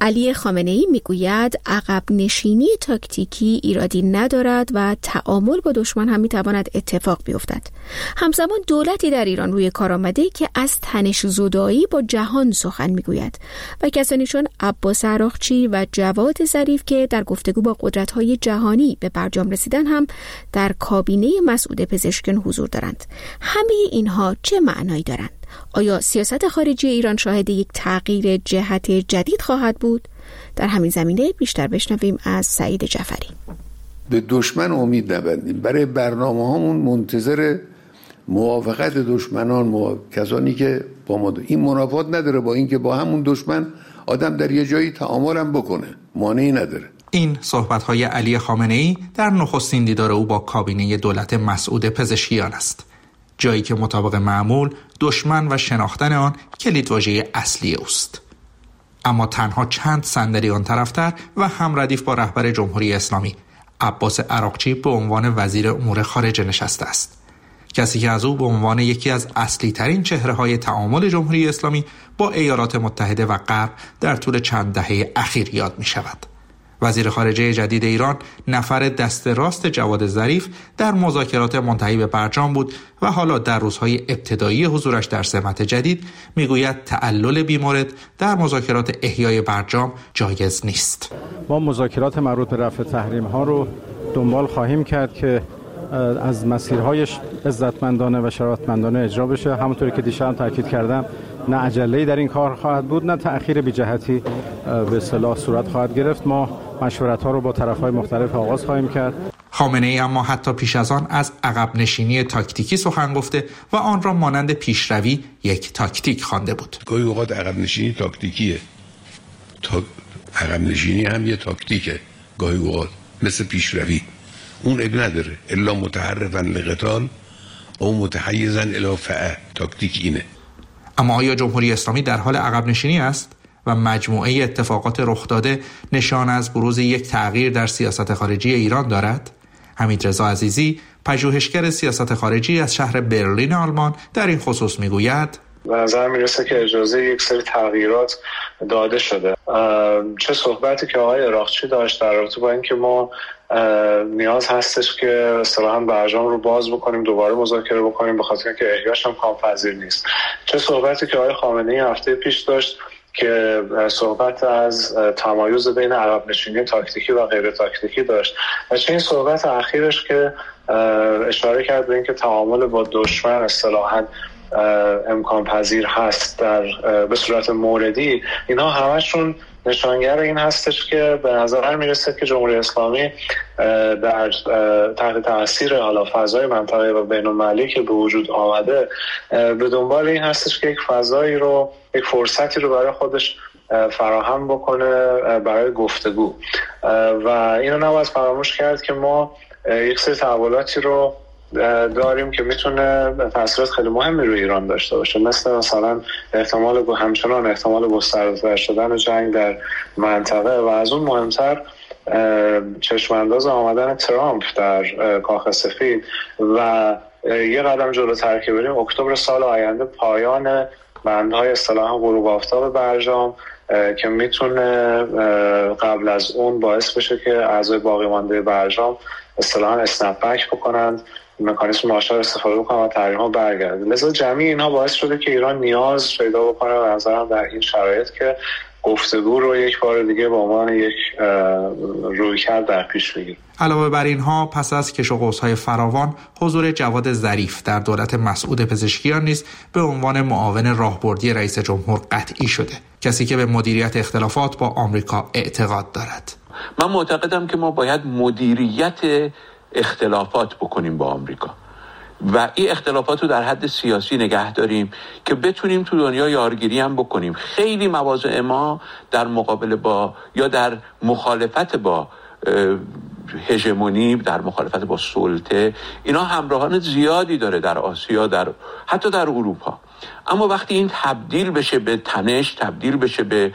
علی خامنه‌ای میگوید عقب نشینی تاکتیکی ایرادی ندارد و تعامل با دشمن هم میتواند اتفاق بیفتد. همزمان دولتی در ایران روی کار آمده که از تنش زدایی با جهان سخن میگوید و کسانی چون عباس عراقچی و جواد ظریف که در گفتگو با قدرت‌های جهانی به برجام رسیدن هم در کابینه مسعود پزشکیان حضور دارند. همه اینها چه معنایی دارند؟ آیا سیاست خارجی ایران شاهد یک تغییر جهت جدید خواهد بود؟ در همین زمینه بیشتر بشنویم از سعید جعفری. به دشمن امید نبندیم. برای برنامه هامون منتظر موافقت دشمنان، کسانی که با ما این منافات نداره با اینکه با همون دشمن آدم در یه جایی تعامل هم بکنه، مانعی نداره. این صحبت‌های علی خامنه‌ای در نخستین دیدار او با کابینه دولت مسعود پزشکیان است، جایی که مطابق معمول دشمن و شناختن آن کلیدواژه اصلی اوست. اما تنها چند صندلی آن طرفتر و هم ردیف با رهبر جمهوری اسلامی عباس عراقچی به عنوان وزیر امور خارجه نشسته است، کسی که از او به عنوان یکی از اصلی ترین چهره‌های تعامل جمهوری اسلامی با ایالات متحده و غرب در طول چند دهه اخیر یاد می شود. وزیر خارجه جدید ایران نفر دست راست جواد ظریف در مذاکرات منتهی به برجام بود و حالا در روزهای ابتدایی حضورش در سمت جدید میگوید تعلل بیمورد در مذاکرات احیای برجام جایز نیست. ما مذاکرات مربوط به رفع تحریم ها رو دنبال خواهیم کرد که از مسیرهایش عزتمندانه و شرافتمندانه اجرا بشه. همونطوری که دیشب هم تاکید کردم، نه عجله‌ای در این کار خواهد بود، نه تأخیر بی جهتی به اصطلاح صورت خواهد گرفت. ما مشورت‌ها رو با طرف‌های مختلف آغاز خواهیم کرد. خامنه‌ای اما حتی پیش از آن از عقب نشینی تاکتیکی سخن گفته و آن را مانند پیشروی یک تاکتیک خوانده بود. گاهی اوقات عقب نشینی تاکتیکیه. عقب نشینی هم یه تاکتیکه. گاهی اوقات مثل پیشروی. اون اب نداره الا متحرفا لقتال او متحیزا الی فعل. تاکتیک اینه. اما آیا جمهوری اسلامی در حال عقب نشینی است و مجموعه اتفاقات رخ داده نشان از بروز یک تغییر در سیاست خارجی ایران دارد؟ حمیدرضا عزیزی، پژوهشگر سیاست خارجی از شهر برلین آلمان، در این خصوص میگوید: به نظر میرسه که اجازه یک سری تغییرات داده شده. چه صحبتی که آقای عراقچی داشت در رابطه با اینکه ما نیاز هستش که اصطلاحاً برجام رو باز بکنیم، دوباره مذاکره بکنیم به خاطر اینکه احیاش هم کامپذیر نیست. چه صحبتی که آقای خامنه‌ای هفته پیش داشت که صحبت از تمایز بین عقب نشینی تاکتیکی و غیر تاکتیکی داشت و چه این صحبت اخیرش که اشاره کرد به اینکه تعامل با دشمن اصطلاحاً امکان پذیر هست به صورت موردی. اینا همشون نشانگر این هستش که به نظر میرسه که جمهوری اسلامی در تحت تاثیر حالا فضای منطقه و بین المللی که به وجود آمده به دنبال این هستش که یک فضایی رو، یک فرصتی رو برای خودش فراهم بکنه برای گفتگو و اینو نباید فراموش کرد که ما یک سری تحولاتی رو داریم که میتونه تاثیرات خیلی مهمی روی ایران داشته باشه، مثلا همچنان احتمال گسترده شدن جنگ در منطقه و از اون مهمتر چشمانداز آمدن ترامپ در کاخ سفید و یه قدم جلوتر که بریم اکتبر سال آینده پایان بندهای اصطلاحاً غروب آفتاب برجام که میتونه قبل از اون باعث بشه که اعضای باقی مانده برجام اصطلاحاً اسنپ بک بکنند، مکانیزم مارشال استفاده بکنن و تحریم‌ها برگرده. لذا جمعی اینها باعث شده که ایران نیاز پیدا بکنه به نظرم در این شرایط که گفتگو رو یک بار دیگه به عنوان یک رویکرد در پیش بگیره. علاوه بر اینها پس از کش و قوس‌های فراوان حضور جواد ظریف در دولت مسعود پزشکیان نیز به عنوان معاون راهبردی رئیس جمهور قطعی شده، کسی که به مدیریت اختلافات با آمریکا اعتقاد دارد. من معتقدم که ما باید مدیریت اختلافات بکنیم با آمریکا و این اختلافات رو در حد سیاسی نگه داریم که بتونیم تو دنیا یارگیری هم بکنیم. خیلی مواضع ما در مقابل با یا در مخالفت با هژمونی، در مخالفت با سلطه، اینا همراهان زیادی داره در آسیا، حتی در اروپا. اما وقتی این تبدیل بشه به تنش، تبدیل بشه به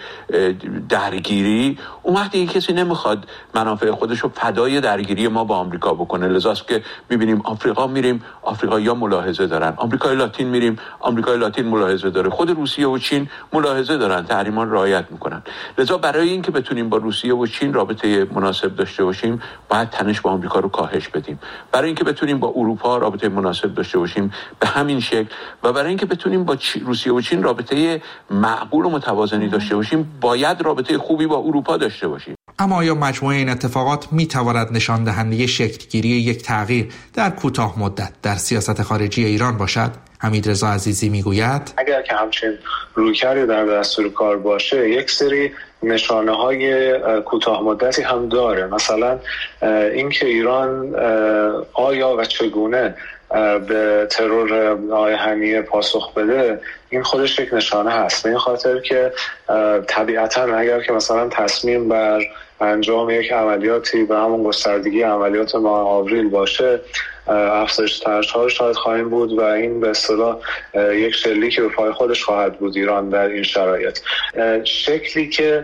درگیری، اون وقتی کسی نمیخواد منافع خودش رو فدای درگیری ما با آمریکا بکنه. لذاست که میبینیم آفریقا میریم، آفریقایی‌ها ملاحظه دارن، آمریکای لاتین میریم، آمریکای لاتین ملاحظه داره، خود روسیه و چین ملاحظه دارن، تحریمان رعایت میکنن. لذا برای اینکه بتونیم با روسیه و چین رابطه مناسب داشته باشیم، باید تنش با آمریکا رو کاهش بدیم. برای اینکه بتونیم با اروپا رابطه مناسب داشته باشیم به همین شکل، و برای اینکه بتونیم با روسیه و چین رابطه معقول و متوازنی داشته باشیم، باید رابطه خوبی با اروپا داشته باشیم. اما آیا مجموعه این اتفاقات می تواند نشان دهنده شکلگیری یک تغییر در کوتاه مدت در سیاست خارجی ایران باشد؟ حمیدرضا عزیزی میگوید اگر که همچین رویکردی در دستور کار باشه، یک سری نشانه های کوتاه مدتی هم داره. مثلا اینکه ایران آیا و چگونه به ترور آقای حمیه پاسخ بده، این خودش یک نشانه هست. به این خاطر که طبیعتا اگر که مثلا تصمیم بر انجام یک عملیاتی به همون گستردگی عملیات ماه آوریل باشه، افزایش ترس‌ها شاید خواهیم بود و این به اصطلاح یک شلیک به پای خودش خواهد بود ایران در این شرایط. شکلی که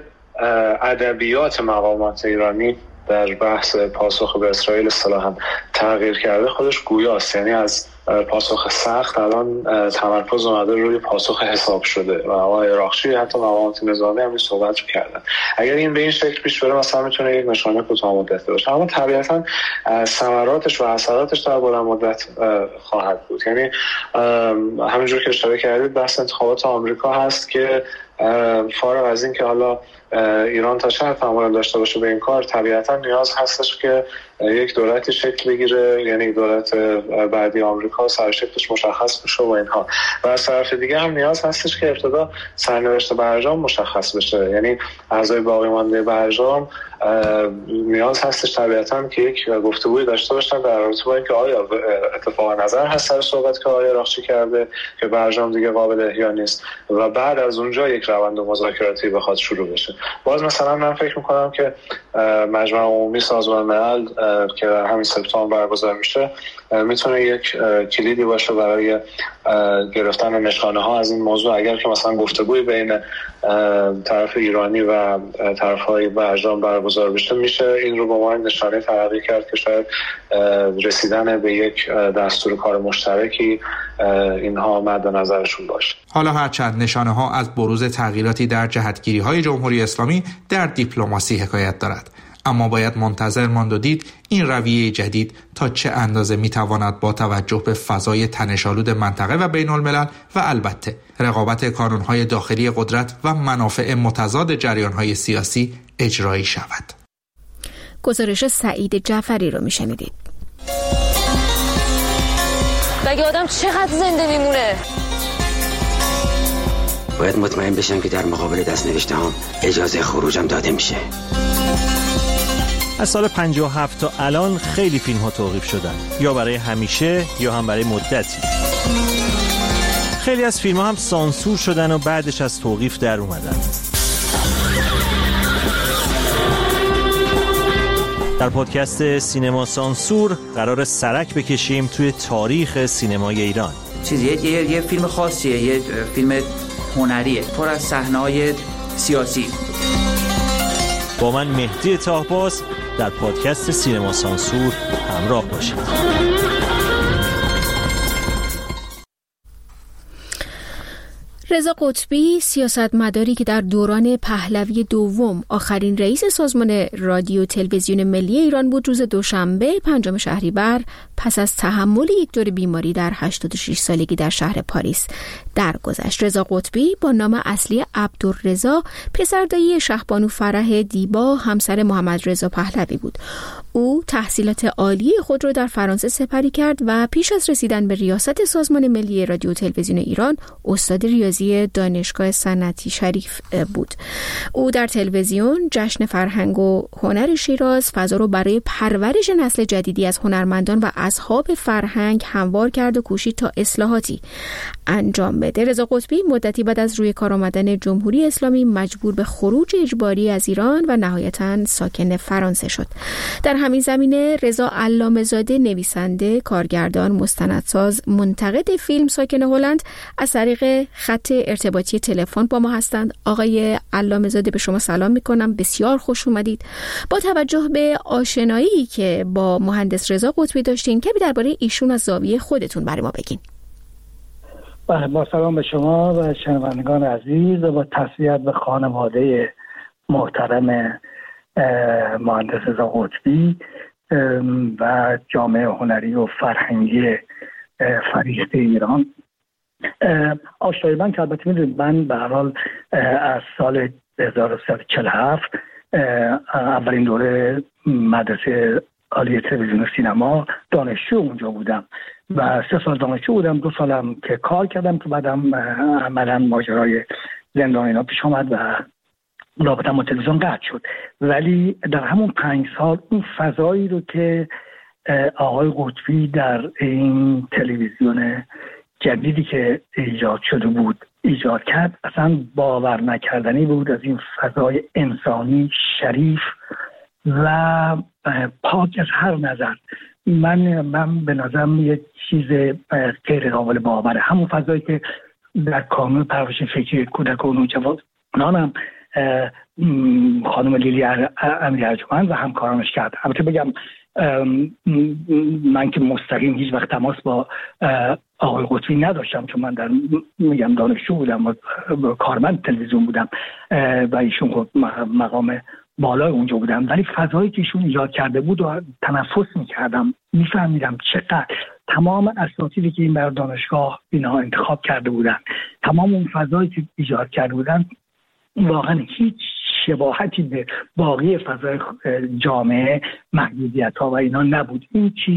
ادبیات مقامات ایرانی در بحث پاسخ به اسرائیل اصطلاحاً تغییر کرده خودش گویاست. یعنی از پاسخ سخت الان تمرکز اومده روی پاسخ حساب شده و آقای عراقچی حتی مقامات نظامی هم این صحبت رو کردن. اگر این به این شکل پیش بره مثلا میتونه یک نشانه کوتاه مدت باشه، اما طبیعتا ثمراتش و اثراتش در بلند مدت خواهد بود. یعنی همونجور که اشاره کردید بحث انتخابات آمریکا هست که فارغ از این که حالا ایران تا چه حد تمایل داشته باشه به این کار، طبیعتا نیاز هستش که یک دولتی شکل بگیره، یعنی دولت بعدی آمریکا سرشکلش مشخص بشه و اینها. و از طرف دیگه هم نیاز هستش که ابتدا سرنوشت برجام مشخص بشه، یعنی اعضای باقی مانده برجام نیاز هستش طبیعتا که یک گفتگوی داشته باشن در رابطه با اینکه آیا اتفاق نظر هست سر صحبت که آقای عراقچی کرده که برجام دیگه قابل احیا نیست و بعد از اونجا یک روند مذاکراتی بخواد شروع بشه. باز مثلا من فکر می‌کنم که مجمع عمومی سازمان ملل که در همین سپتامبر برگزار میشه میتونه یک کلیدی باشه برای گرفتن نشانه ها از این موضوع. اگر که مثلا گفتگوی بین طرف ایرانی و طرف‌های برجام برگزار بشه، میشه این رو به عنوان نشانه تلقی کرد که شاید رسیدن به یک دستور کار مشترکی اینها مد نظرشون باشه. حالا هرچند نشانه ها از بروز تغییراتی در جهتگیری های جمهوری اسلامی در دیپلماسی حکایت دارد، اما باید منتظر ماند و دید این رویه جدید تا چه اندازه میتواند با توجه به فضای تنش‌آلود منطقه و بین الملل و البته رقابت کانون‌های داخلی قدرت و منافع متضاد جریان‌های سیاسی اجرایی شود. گزارش سعید جعفری رو میشنیدید. مگه آدم چقدر زنده میمونه؟ باید مطمئن بشم که در مقابل دست‌نوشته هم اجازه خروجم داده میشه. از سال 57 تا الان خیلی فیلم ها توقیف شدن، یا برای همیشه یا هم برای مدتی. خیلی از فیلم ها هم سانسور شدن و بعدش از توقیف در اومدن. در پادکست سینما سانسور قرار سرک بکشیم توی تاریخ سینمای ایران. یه فیلم خاصیه، یه فیلم هنریه پر از صحنه‌های سیاسی. با من مهدی طاهباز در پادکست سینما سانسور همراه باشید. رضا قطبی، سیاستمداری که در دوران پهلوی دوم آخرین رئیس سازمان رادیو تلویزیون ملی ایران بود، روز دوشنبه 5 شهریور پس از تحمل یک دور بیماری در 86 سالگی در شهر پاریس درگذشت. رضا قطبی با نام اصلی عبدالرضا پسردایی شهبانو فرح دیبا همسر محمد رضا پهلوی بود. او تحصیلات عالی خود را در فرانسه سپری کرد و پیش از رسیدن به ریاست سازمان ملی رادیو تلویزیون ایران استاد ریاضی بازی دانشگاه صنعتی شریف بود. او در تلویزیون جشن فرهنگ و هنر شیراز فضا رو برای پرورش نسل جدیدی از هنرمندان و اصحاب فرهنگ هموار کرد و کوشید تا اصلاحاتی انجام بده. رضا قطبی مدتی بعد از روی کار آمدن جمهوری اسلامی مجبور به خروج اجباری از ایران و نهایتاً ساکن فرانسه شد. در همین زمینه رضا علامه‌زاده، نویسنده، کارگردان، مستندساز، منتقد فیلم ساکن هلند، از طریق خط ارتباطی تلفن با ما هستند. آقای علامه‌زاده به شما سلام می‌کنم، بسیار خوش اومدید. با توجه به آشنایی که با مهندس رضا قطبی داشتین، کمی درباره ایشون از زاویه خودتون برای ما بگین. با سلام به شما و شنوندگان عزیز و با تسلیت به خانواده محترم مهندس رضا قطبی و جامعه هنری و فرهنگی فریخته ایران. آشنایی من که البته میدونید من به هر حال از سال 1347 اولین دوره مدرسه عالی تلویزیون و سینما دانشجو اونجا بودم و 3 سال دانشجو بودم، 2 سالم که کار کردم که بعدم عملا ماجرای زندان اینا پیش آمد و رابطه‌ام با تلویزیون قطع شد. ولی در همون 5 سال اون فضایی رو که آقای قطبی در این تلویزیون جدیدی که ایجاد شده بود ایجاد کرد اصلا باور نکردنی بود. از این فضای انسانی شریف و پاک از هر نظر من به نظرم یک چیز غیر قابل باوره. همون فضایی که در کانون پرورش فکری کودک و نوجوانانم خانم لیلی امیری ارجمند و همکارانش کرد. البته بگم من که مستقیم هیچ وقت تماس با آقای قطبی نداشتم، چون من در دانشجو بودم و کارمند تلویزیون بودم و ایشون مقام بالای اونجا بودم، ولی فضایی که ایشون ایجاد کرده بود و تنفس میکردم، میفهمیدم چقدر تمام اساتیدی که این بر دانشگاه اینها انتخاب کرده بودن، تمام اون فضایی که ایجاد کرده بودن واقعا هیچ شباهتی به باقی فضای جامعه، محدودیت‌ها و اینا نبود. این چیز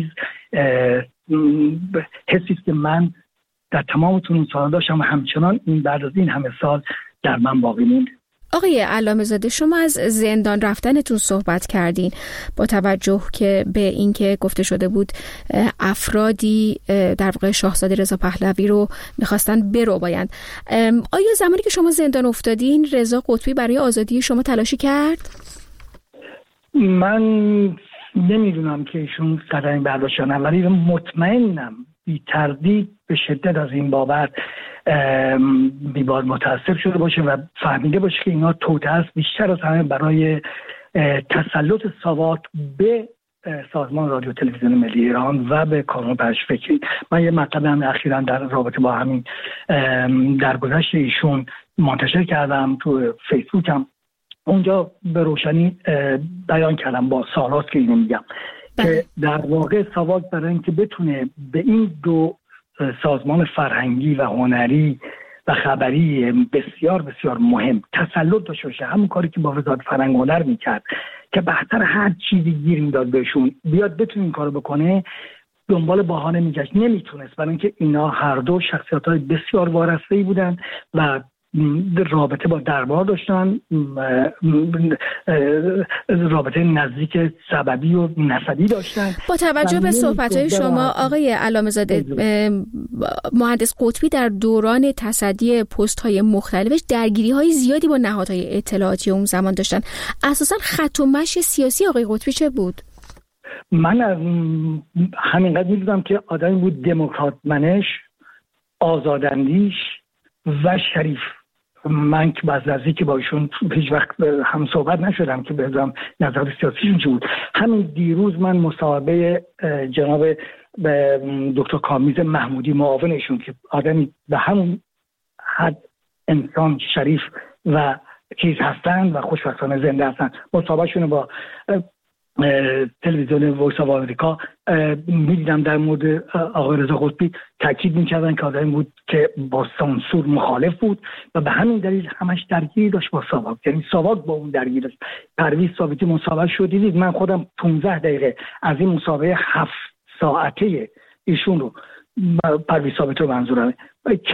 حسیست که من در تمام اون سال داشتم و همچنان این بعد از این همه سال در من باقی موند. آقای علامه‌زاده، شما از زندان رفتنتون صحبت کردین با توجه که به اینکه گفته شده بود افرادی در واقع شاهزاده رضا پهلوی رو می‌خواستن بربایند. آیا زمانی که شما زندان افتادین رضا قطبی برای آزادی شما تلاشی کرد؟ من نمیدونم که ایشون قدمی برداشتن، ولی مطمئنم بی تردید به شدت از این بابت بیبار متاسف شده باشه و فهمیده باشه که اینا توطئه است بیشتر از همه برای تسلط ساواک به سازمان رادیو تلویزیون ملی ایران و به کانون پرورش فکری. من یه مطلب هم اخیراً در رابطه با همین درگذشت ایشون منتشر کردم تو فیسبوکم، اونجا به روشنی بیان کردم با سالاست که اینو میگم که در واقع ساواک برای اینکه بتونه به این دو سازمان فرهنگی و هنری و خبری بسیار بسیار مهم تسلط داشته باشه، همون کاری که با وزارت فرهنگ و هنر میکرد که بهتر هر چیزی گیر میداد بهشون بیاد بتونه این کارو بکنه، دنبال بهانه میگشت، نمیتونست، برای اینکه اینا هر دو شخصیت‌های بسیار وارسته‌ای بودن و رابطه با دربار داشتن، رابطه نزدیک سببی و نسبی داشتن. با توجه به صحبت‌های شما آقای علامه‌زاده، مهندس قطبی در دوران تصدی پست‌های مختلفش درگیری‌های زیادی با نهادهای اطلاعاتی اون زمان داشتن. اساساً خط و مشی سیاسی آقای قطبی چه بود؟ من همینقدر می‌دونم که آدمی بود دموکرات منش، آزاداندیش و شریف. من که از نزدیک با ایشون هیچ وقت هم صحبت نشدم که بدونم نظر سیاسیشون چی بود. همین دیروز من مصاحبه جناب دکتر کامیز محمودی معاون ایشون که آدمی به همون حد انسان شریف و چیز هستن و خوشبختانه زنده هستن، مصاحبهشون با تلویزیون وایس آف آمریکا میدیدم در مورد آقای رضا قطبی تاکید میکردن که آدمی بود که با سانسور مخالف بود و به همین دلیل همش درگیری داشت با ساواک، یعنی ساواک با اون درگیری داشت. پرویز ثابتی مصاحبه شد دیدید، من خودم 15 دقیقه از این مصاحبه 7 ساعته ایشون رو، پرویز ثابتی رو منظورمه، که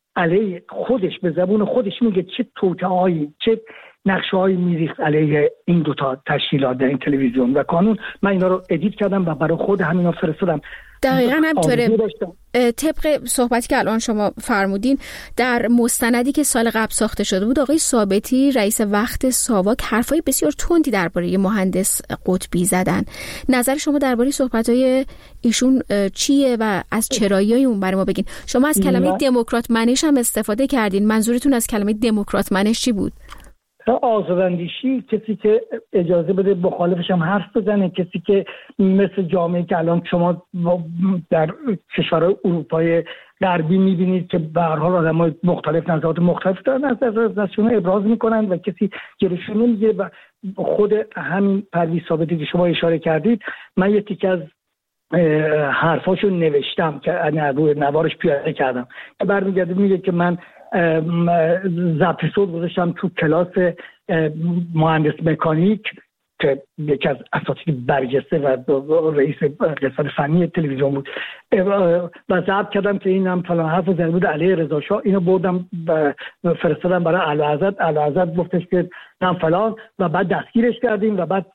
علیه خودش به زبون خودش میگه چه توطئه‌هایی چه نقشه‌هایی میریخت علیه این دوتا تشکیلات در این تلویزیون و قانون. من اینا رو ادیت کردم و برای خود همینا فرستادم. دقیقاً همینطوره. طبق صحبتی که الان شما فرمودین، در مستندی که سال قبل ساخته شده بود، آقای ثابتی رئیس وقت ساواک حرفای بسیار تندی درباره مهندس قطبی زدن. نظر شما درباره صحبت‌های ایشون چیه و از چرایی‌های اون برای ما بگین؟ شما از کلمه دموکرات منش هم استفاده کردین. منظورتون از کلمه دموکرات منش چی بود؟ آزاداندیشی، کسی که اجازه بده مخالفش هم حرف بزنه، کسی که مثل جامعه که الان شما در کشورهای اروپای غربی میبینید که به هر حال آدمای مختلف نظرات مختلف دارن، از نظرشون ابراز میکنن و کسی جلوشون نمیگیره. و خود همین پرویز ثابتی که شما اشاره کردید، من یه تیکه از حرفاشو نوشتم که روی نوارش پیاده کردم که برمیگرده میگه که من ضبط صوت گذاشتم تو کلاس مهندس مکانیک که یکی از اساتید برجسته و رئیس قسمت فنی تلویزیون بود و ضبط کردم که اینم فلان حرف زده بود علیه رضا شاه. اینو بردم فرستادم برای اعلیحضرت گفتش که نم فلان و بعد دستگیرش کردیم و بعد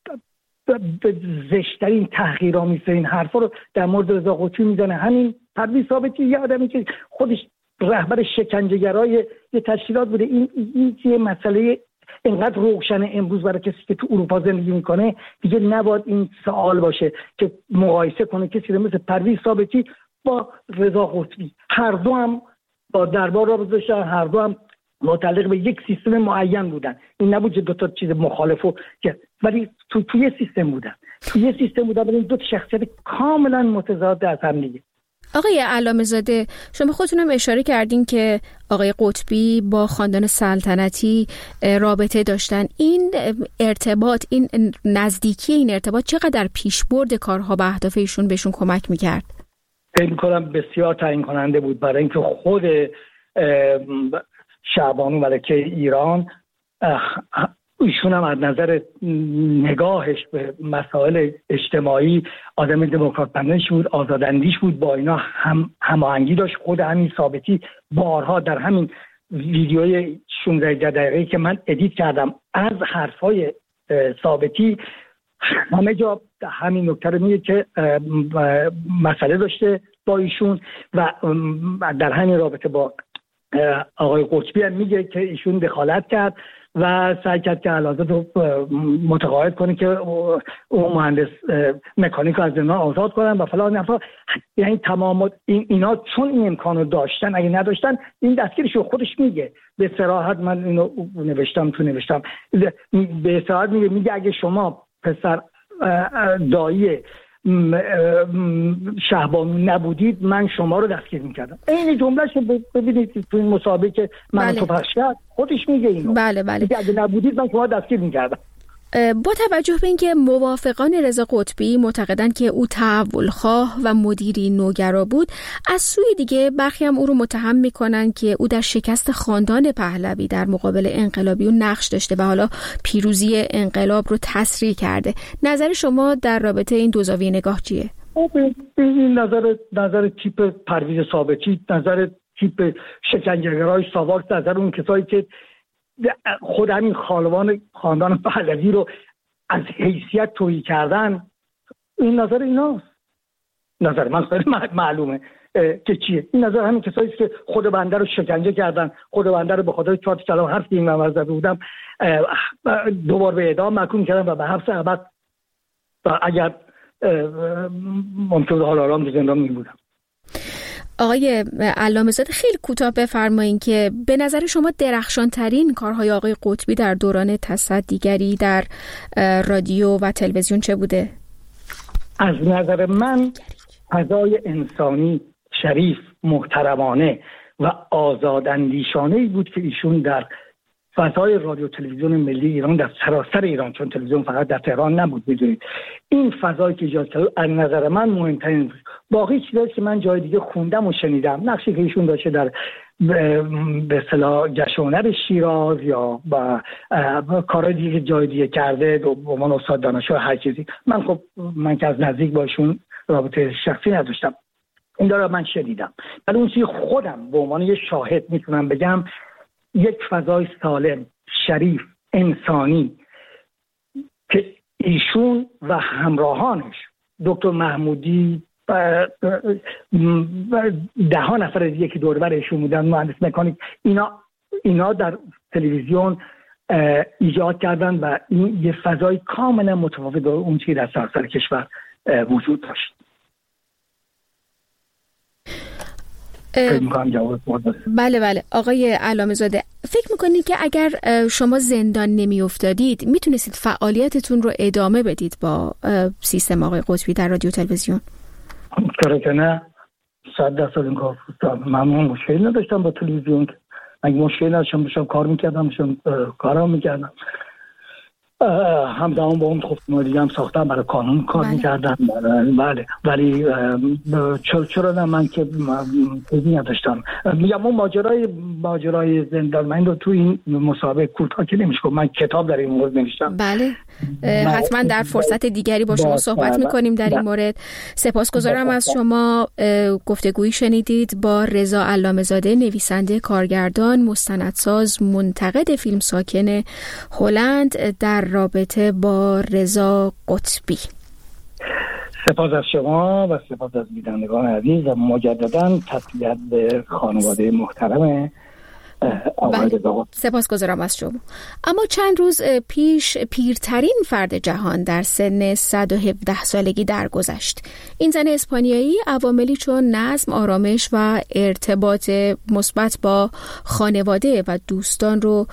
زشترین تحقیرآمیز این حرفا رو در مورد رضا قطبی میزنه. همین پرویز ثابتی یه آدمی که خودش رهبر شکنجهگرای یه تشکیلات بوده. این یه مسئله اینقدر روشن امروز برای کسی که تو اروپا زندگی میکنه دیگه نباید این سوال باشه که مقایسه کنه کسی رو مثل پرویز ثابتی با رضا قطبی. هر دو هم با دربار رابطه داشتن، هر دو هم متعلق به یک سیستم معین بودن. این نبود که دو تا چیز مخالفو که ولی تو یه سیستم بودن ولی دو تا شخصیت کاملا متضاد از هم دیگه. آقای علامه زاده، شما خودتون هم اشاره کردین که آقای قطبی با خاندان سلطنتی رابطه داشتن. این ارتباط، این نزدیکی، این ارتباط چقدر در پیشبرد کارها به اهداف ایشون بهشون کمک میکرد؟ فکر می‌کنم بسیار تعیین کننده بود برای اینکه خود شعبانو ملکه ایران ایشون هم از نظر نگاهش به مسائل اجتماعی آدم دموکرات‌پندش بود، آزاداندیش بود، با اینا هماهنگی داشت. خود همین ثابتی بارها در همین ویدیوی 16 دقیقه‌ای که من ادیت کردم از حرفای ثابتی همه جا همین نکته رو میگه که مسئله داشته با ایشون و در همین رابطه با آقای قطبی هم میگه که ایشون دخالت کرد و سعی کرد که علاوه رو متقاعد کنه که اون مهندس مکانیک از زندان آزاد کنن و فلان نفر. یعنی تمام اینا چون این امکانو داشتن، اگه نداشتن این دستگیرشو خودش میگه به صراحت. من اینو نوشتم به صراحت میگه اگه شما پسر دایی شهبانو نبودید من شما رو دستگیر میکردم. این جملهش ببینید تو این مسابقه که من تو پخش کرد خودش میگه اینو. بله. اگه نبودید من شما دستگیر میکردم. با توجه به اینکه موافقان رضا قطبی معتقدند که او تحولخواه و مدیری نوگرا بود، از سوی دیگه برخی هم او رو متهم میکنن که او در شکست خاندان پهلوی در مقابل انقلابیون نقش داشته و حالا پیروزی انقلاب رو تسریع کرده. نظر شما در رابطه این دو زاویه نگاه چیه؟ این نظر تیپ پرویز ثابتی، نظر تیپ شکنجهگرای ساواک، نظر اون کسایی که خود همین خاندان پهلوی رو از حیثیت تویی کردن. این نظر ایناست. نظر من خیلی معلومه که چیه. این نظر همین کسایی که خود بنده رو شکنجه کردن، خود بنده رو به خاطر 4 کلام حرف این من زده بودم دوبار به اعدام محکوم کردن و به حبس ابد و اگر ممکن حال آرام زندان می‌بودم. آقای علامه زاده، خیلی کوتاه بفرمایید که به نظر شما درخشان ترین کارهای آقای قطبی در دوران تصدیگری در رادیو و تلویزیون چه بوده؟ از نظر من فضای انسانی شریف، محترمانه و آزاداندیشانه‌ای بود که ایشون در فضای رادیو تلویزیون ملی ایران در سراسر ایران، چون تلویزیون فقط در تهران نبود، میدونید این فضایی که ایجاد کرد از نظر من مهمترین. باقی چیزایی که من جای دیگه خوندم و شنیدم، نقشی که ایشون داشته در به اصطلاح جشن‌هنر شیراز یا با کارهای دیگه جای دیگه کرده به عنوان استاد دانشجو هر چیزی، من که از نزدیک با ایشون رابطه شخصی نداشتم. این داره من شنیدم. ولی اون چیزی خودم به عنوان یه شاهد میتونم بگم، یک فضای سالم، شریف، انسانی که ایشون و همراهانش دکتر محمودی ده ها نفر دیگه که دور و بر ایشون بودن، مهندس مکانیک، اینا در تلویزیون ایجاد کردن و این یه فضای کاملا متفاوت با اون چیزی در سراسر کشور وجود داشت. بله آقای علامه زاده، فکر میکنید که اگر شما زندان نمی افتادید میتونستید فعالیتتون رو ادامه بدید با سیستم آقای قطبی در رادیو تلویزیون؟ چرا که نه، 100% این کار بود. من مشکلی نداشتم با تلویزیون، اگه مشکلی نداشتم باشم کار میکردم، کارام میکردم، همزمان با اون خب دیگه هم ساختم برای قانون کار میکردم. بله ولی چرا نه، من که چیزی نداشتم. میگم اون ماجرای زندان من رو تو این مسابقه کوتاه که نمیشه، من کتاب در این مورد نوشتم. بله حتما در فرصت دیگری با شما صحبت میکنیم در این مورد. سپاسگزارم از شما. گفتگویی شنیدید با رضا علامه زاده، نویسنده، کارگردان، مستندساز، منتقد فیلم ساکن هلند، در رابطه با رضا قطبی. سپاس از شما و سپاس از بینندگان عزیز و مجددا تسلیت به خانواده محترم آقای رضا قطبی. سپاسگزارم از شما. اما چند روز پیش پیرترین فرد جهان در سن 117 سالگی درگذشت. این زن اسپانیایی عواملی چون نظم، آرامش و ارتباط مثبت با خانواده و دوستان رو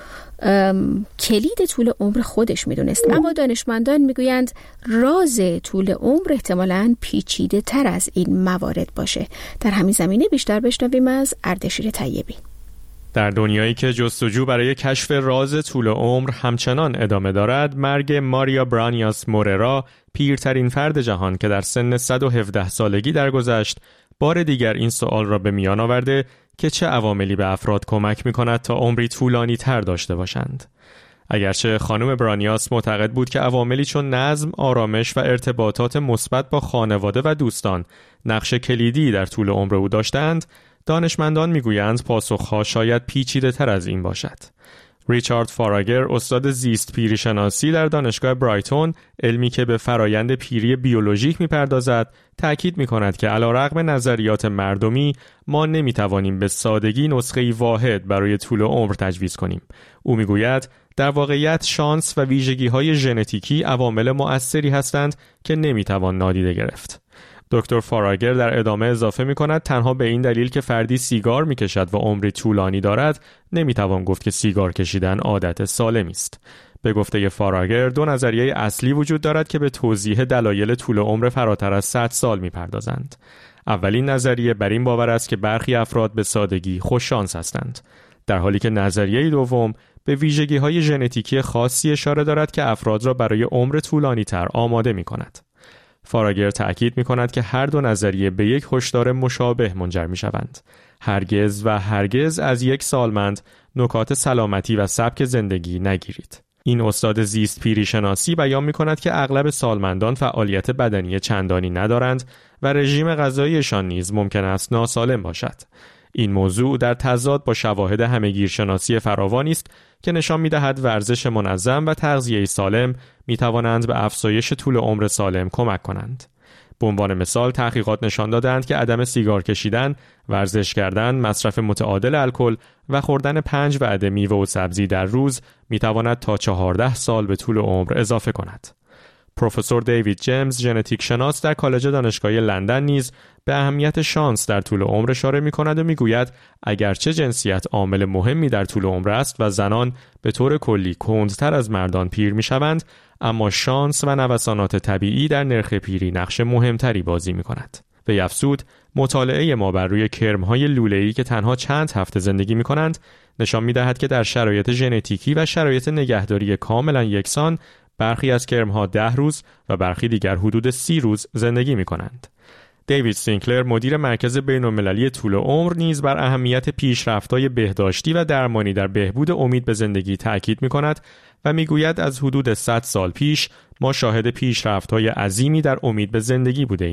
کلید طول عمر خودش میدونست. اما دانشمندان میگویند راز طول عمر احتمالاً پیچیده تر از این موارد باشه. در همین زمینه بیشتر بشنویم از اردشیر طیبی. در دنیایی که جستجو برای کشف راز طول عمر همچنان ادامه دارد، مرگ ماریا برانیاس موررا، پیرترین فرد جهان که در سن 117 سالگی درگذشت، بار دیگر این سوال را به میان آورده که چه عواملی به افراد کمک می‌کند تا عمری طولانی تر داشته باشند. اگرچه خانم برانیاس معتقد بود که عواملی چون نظم، آرامش و ارتباطات مثبت با خانواده و دوستان نقش کلیدی در طول عمر او داشتند، دانشمندان میگویند پاسخها شاید پیچیده تر از این باشد. ریچارد فاراگر، استاد زیست پیری شناسی در دانشگاه برایتون، علمی که به فرایند پیری بیولوژیک میپردازد، تأکید میکند که علیرغم نظریات مردمی، ما نمیتوانیم به سادگی نسخه‌ای واحد برای طول عمر تجویز کنیم. او میگوید در واقعیت شانس و ویژگی‌های ژنتیکی عوامل مؤثری هستند که نمیتوان نادیده گرفت. دکتر فاراگر در ادامه اضافه می‌کند تنها به این دلیل که فردی سیگار می‌کشد و عمری طولانی دارد، نمی‌توان گفت که سیگار کشیدن عادت سالمی است. به گفته فاراگر، دو نظریه اصلی وجود دارد که به توضیح دلایل طول عمر فراتر از 100 سال می‌پردازند. اولین نظریه بر این باور است که برخی افراد به سادگی خوششانس هستند، در حالی که نظریه دوم به ویژگی‌های ژنتیکی خاصی اشاره دارد که افراد را برای عمر طولانی‌تر آماده می‌کند. فاراگر تأکید می‌کند که هر دو نظریه به یک هشدار مشابه منجر می‌شوند. هرگز از یک سالمند نکات سلامتی و سبک زندگی نگیرید. این استاد زیست پیری شناسی بیان می‌کند که اغلب سالمندان فعالیت بدنی چندانی ندارند و رژیم غذاییشان نیز ممکن است ناسالم باشد. این موضوع در تضاد با شواهد همه‌گیرشناسی فراوانی است که نشان می‌دهد ورزش منظم و تغذیه سالم می‌توانند به افزایش طول عمر سالم کمک کنند. به عنوان مثال تحقیقات نشان دادند که عدم سیگار کشیدن، ورزش کردن، مصرف متعادل الکل و خوردن 5 وعده میوه و سبزی در روز می‌تواند تا 14 سال به طول عمر اضافه کند. پروفسور دیوید جیمز، ژنتیک شناس در کالج دانشگاهی لندن، نیز به اهمیت شانس در طول عمر اشاره می‌کند و می‌گوید اگرچه جنسیت عامل مهمی در طول عمر است و زنان به طور کلی کندتر از مردان پیر می‌شوند، اما شانس و نوسانات طبیعی در نرخ پیری نقش مهمتری بازی می‌کند. وی افزود مطالعه ما بر روی کرم‌های لوله‌ای که تنها چند هفته زندگی می‌کنند نشان می‌دهد که در شرایط ژنتیکی و شرایط نگهداری کاملا یکسان برخی از کرم‌ها 10 روز و برخی دیگر حدود 30 روز زندگی می‌کنند. دیوید سینکلر، مدیر مرکز بین‌المللی طول عمر، نیز بر اهمیت پیشرفت‌های بهداشتی و درمانی در بهبود امید به زندگی تأکید می‌کند و می‌گوید از حدود 100 سال پیش ما شاهد پیشرفت‌های عظیمی در امید به زندگی بوده‌ایم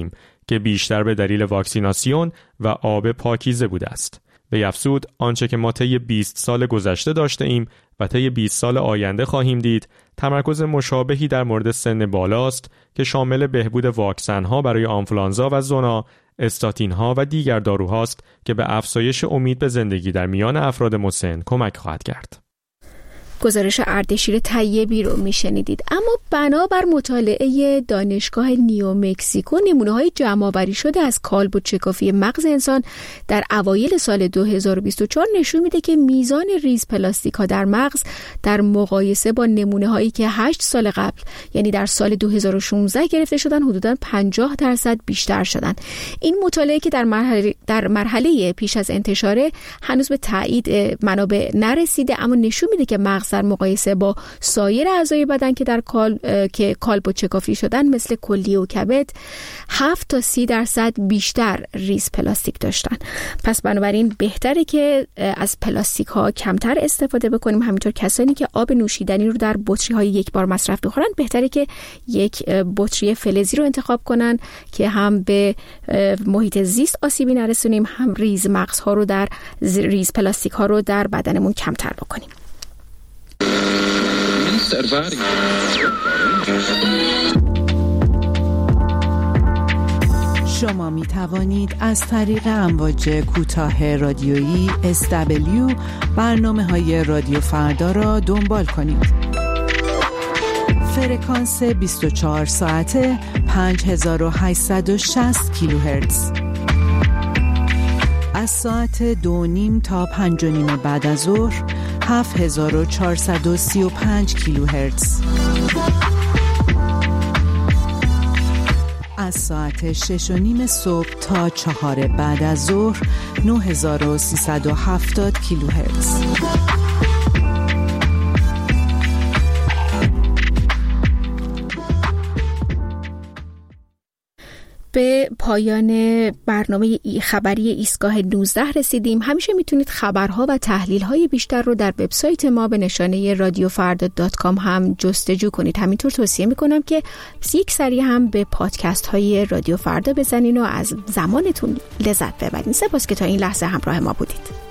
که بیشتر به دلیل واکسیناسیون و آب پاکیزه بوده است. وی افزود آنچه که ما طی 20 سال گذشته داشته ایم و طی 20 سال آینده خواهیم دید تمرکز مشابهی در مورد سن بالاست که شامل بهبود واکسن‌ها برای آنفولانزا و زونا، استاتین‌ها و دیگر داروهاست که به افزایش امید به زندگی در میان افراد مسن کمک خواهد کرد. گزارش اردشیر طیبی رو میشنیدید. اما بنابر مطالعه دانشگاه نیومکسیکو نمونه‌های جمع‌آوری شده از کالب و چکافی مغز انسان در اوایل سال 2024 نشون میده که میزان ریز پلاستیک‌ها در مغز در مقایسه با نمونه‌هایی که 8 سال قبل یعنی در سال 2016 گرفته شدن حدوداً 50% بیشتر شدن. این مطالعه که در مرحله پیش از انتشاره هنوز به تایید منابع نرسیده، اما نشون میده که مغز در مقایسه با سایر اعضای بدن که کالب و چکافی شدن مثل کلیه و کبد 7 تا 30% بیشتر ریز پلاستیک داشتن. پس بنابراین بهتره که از پلاستیک ها کمتر استفاده بکنیم. همینطور کسانی که آب نوشیدنی رو در بطری های یک بار مصرف بخورن بهتره که یک بطری فلزی رو انتخاب کنن که هم به محیط زیست آسیبی نرسونیم، هم ریز پلاستیک ها رو در بدنمون کمتر بکنیم. شما می توانید از طریق امواج کوتاه رادیویی SW برنامه‌های رادیو فردا را دنبال کنید. فرکانس 24 ساعته 5860 کیلوهرتز. از ساعت 2:30 تا 5:30 بعد از ظهر 7435 کیلوهرتز. از ساعت 6:30 صبح تا 4 بعد از ظهر 9370 کیلوهرتز. به پایان برنامه خبری ایستگاه 19 رسیدیم. همیشه میتونید خبرها و تحلیل‌های بیشتر رو در وبسایت ما به نشانه radiofarda.com هم جستجو کنید. همینطور توصیه میکنم که یک سری هم به پادکست های رادیو فردا بزنین و از زمانتون لذت ببرین. سپاس که تا این لحظه همراه ما بودید.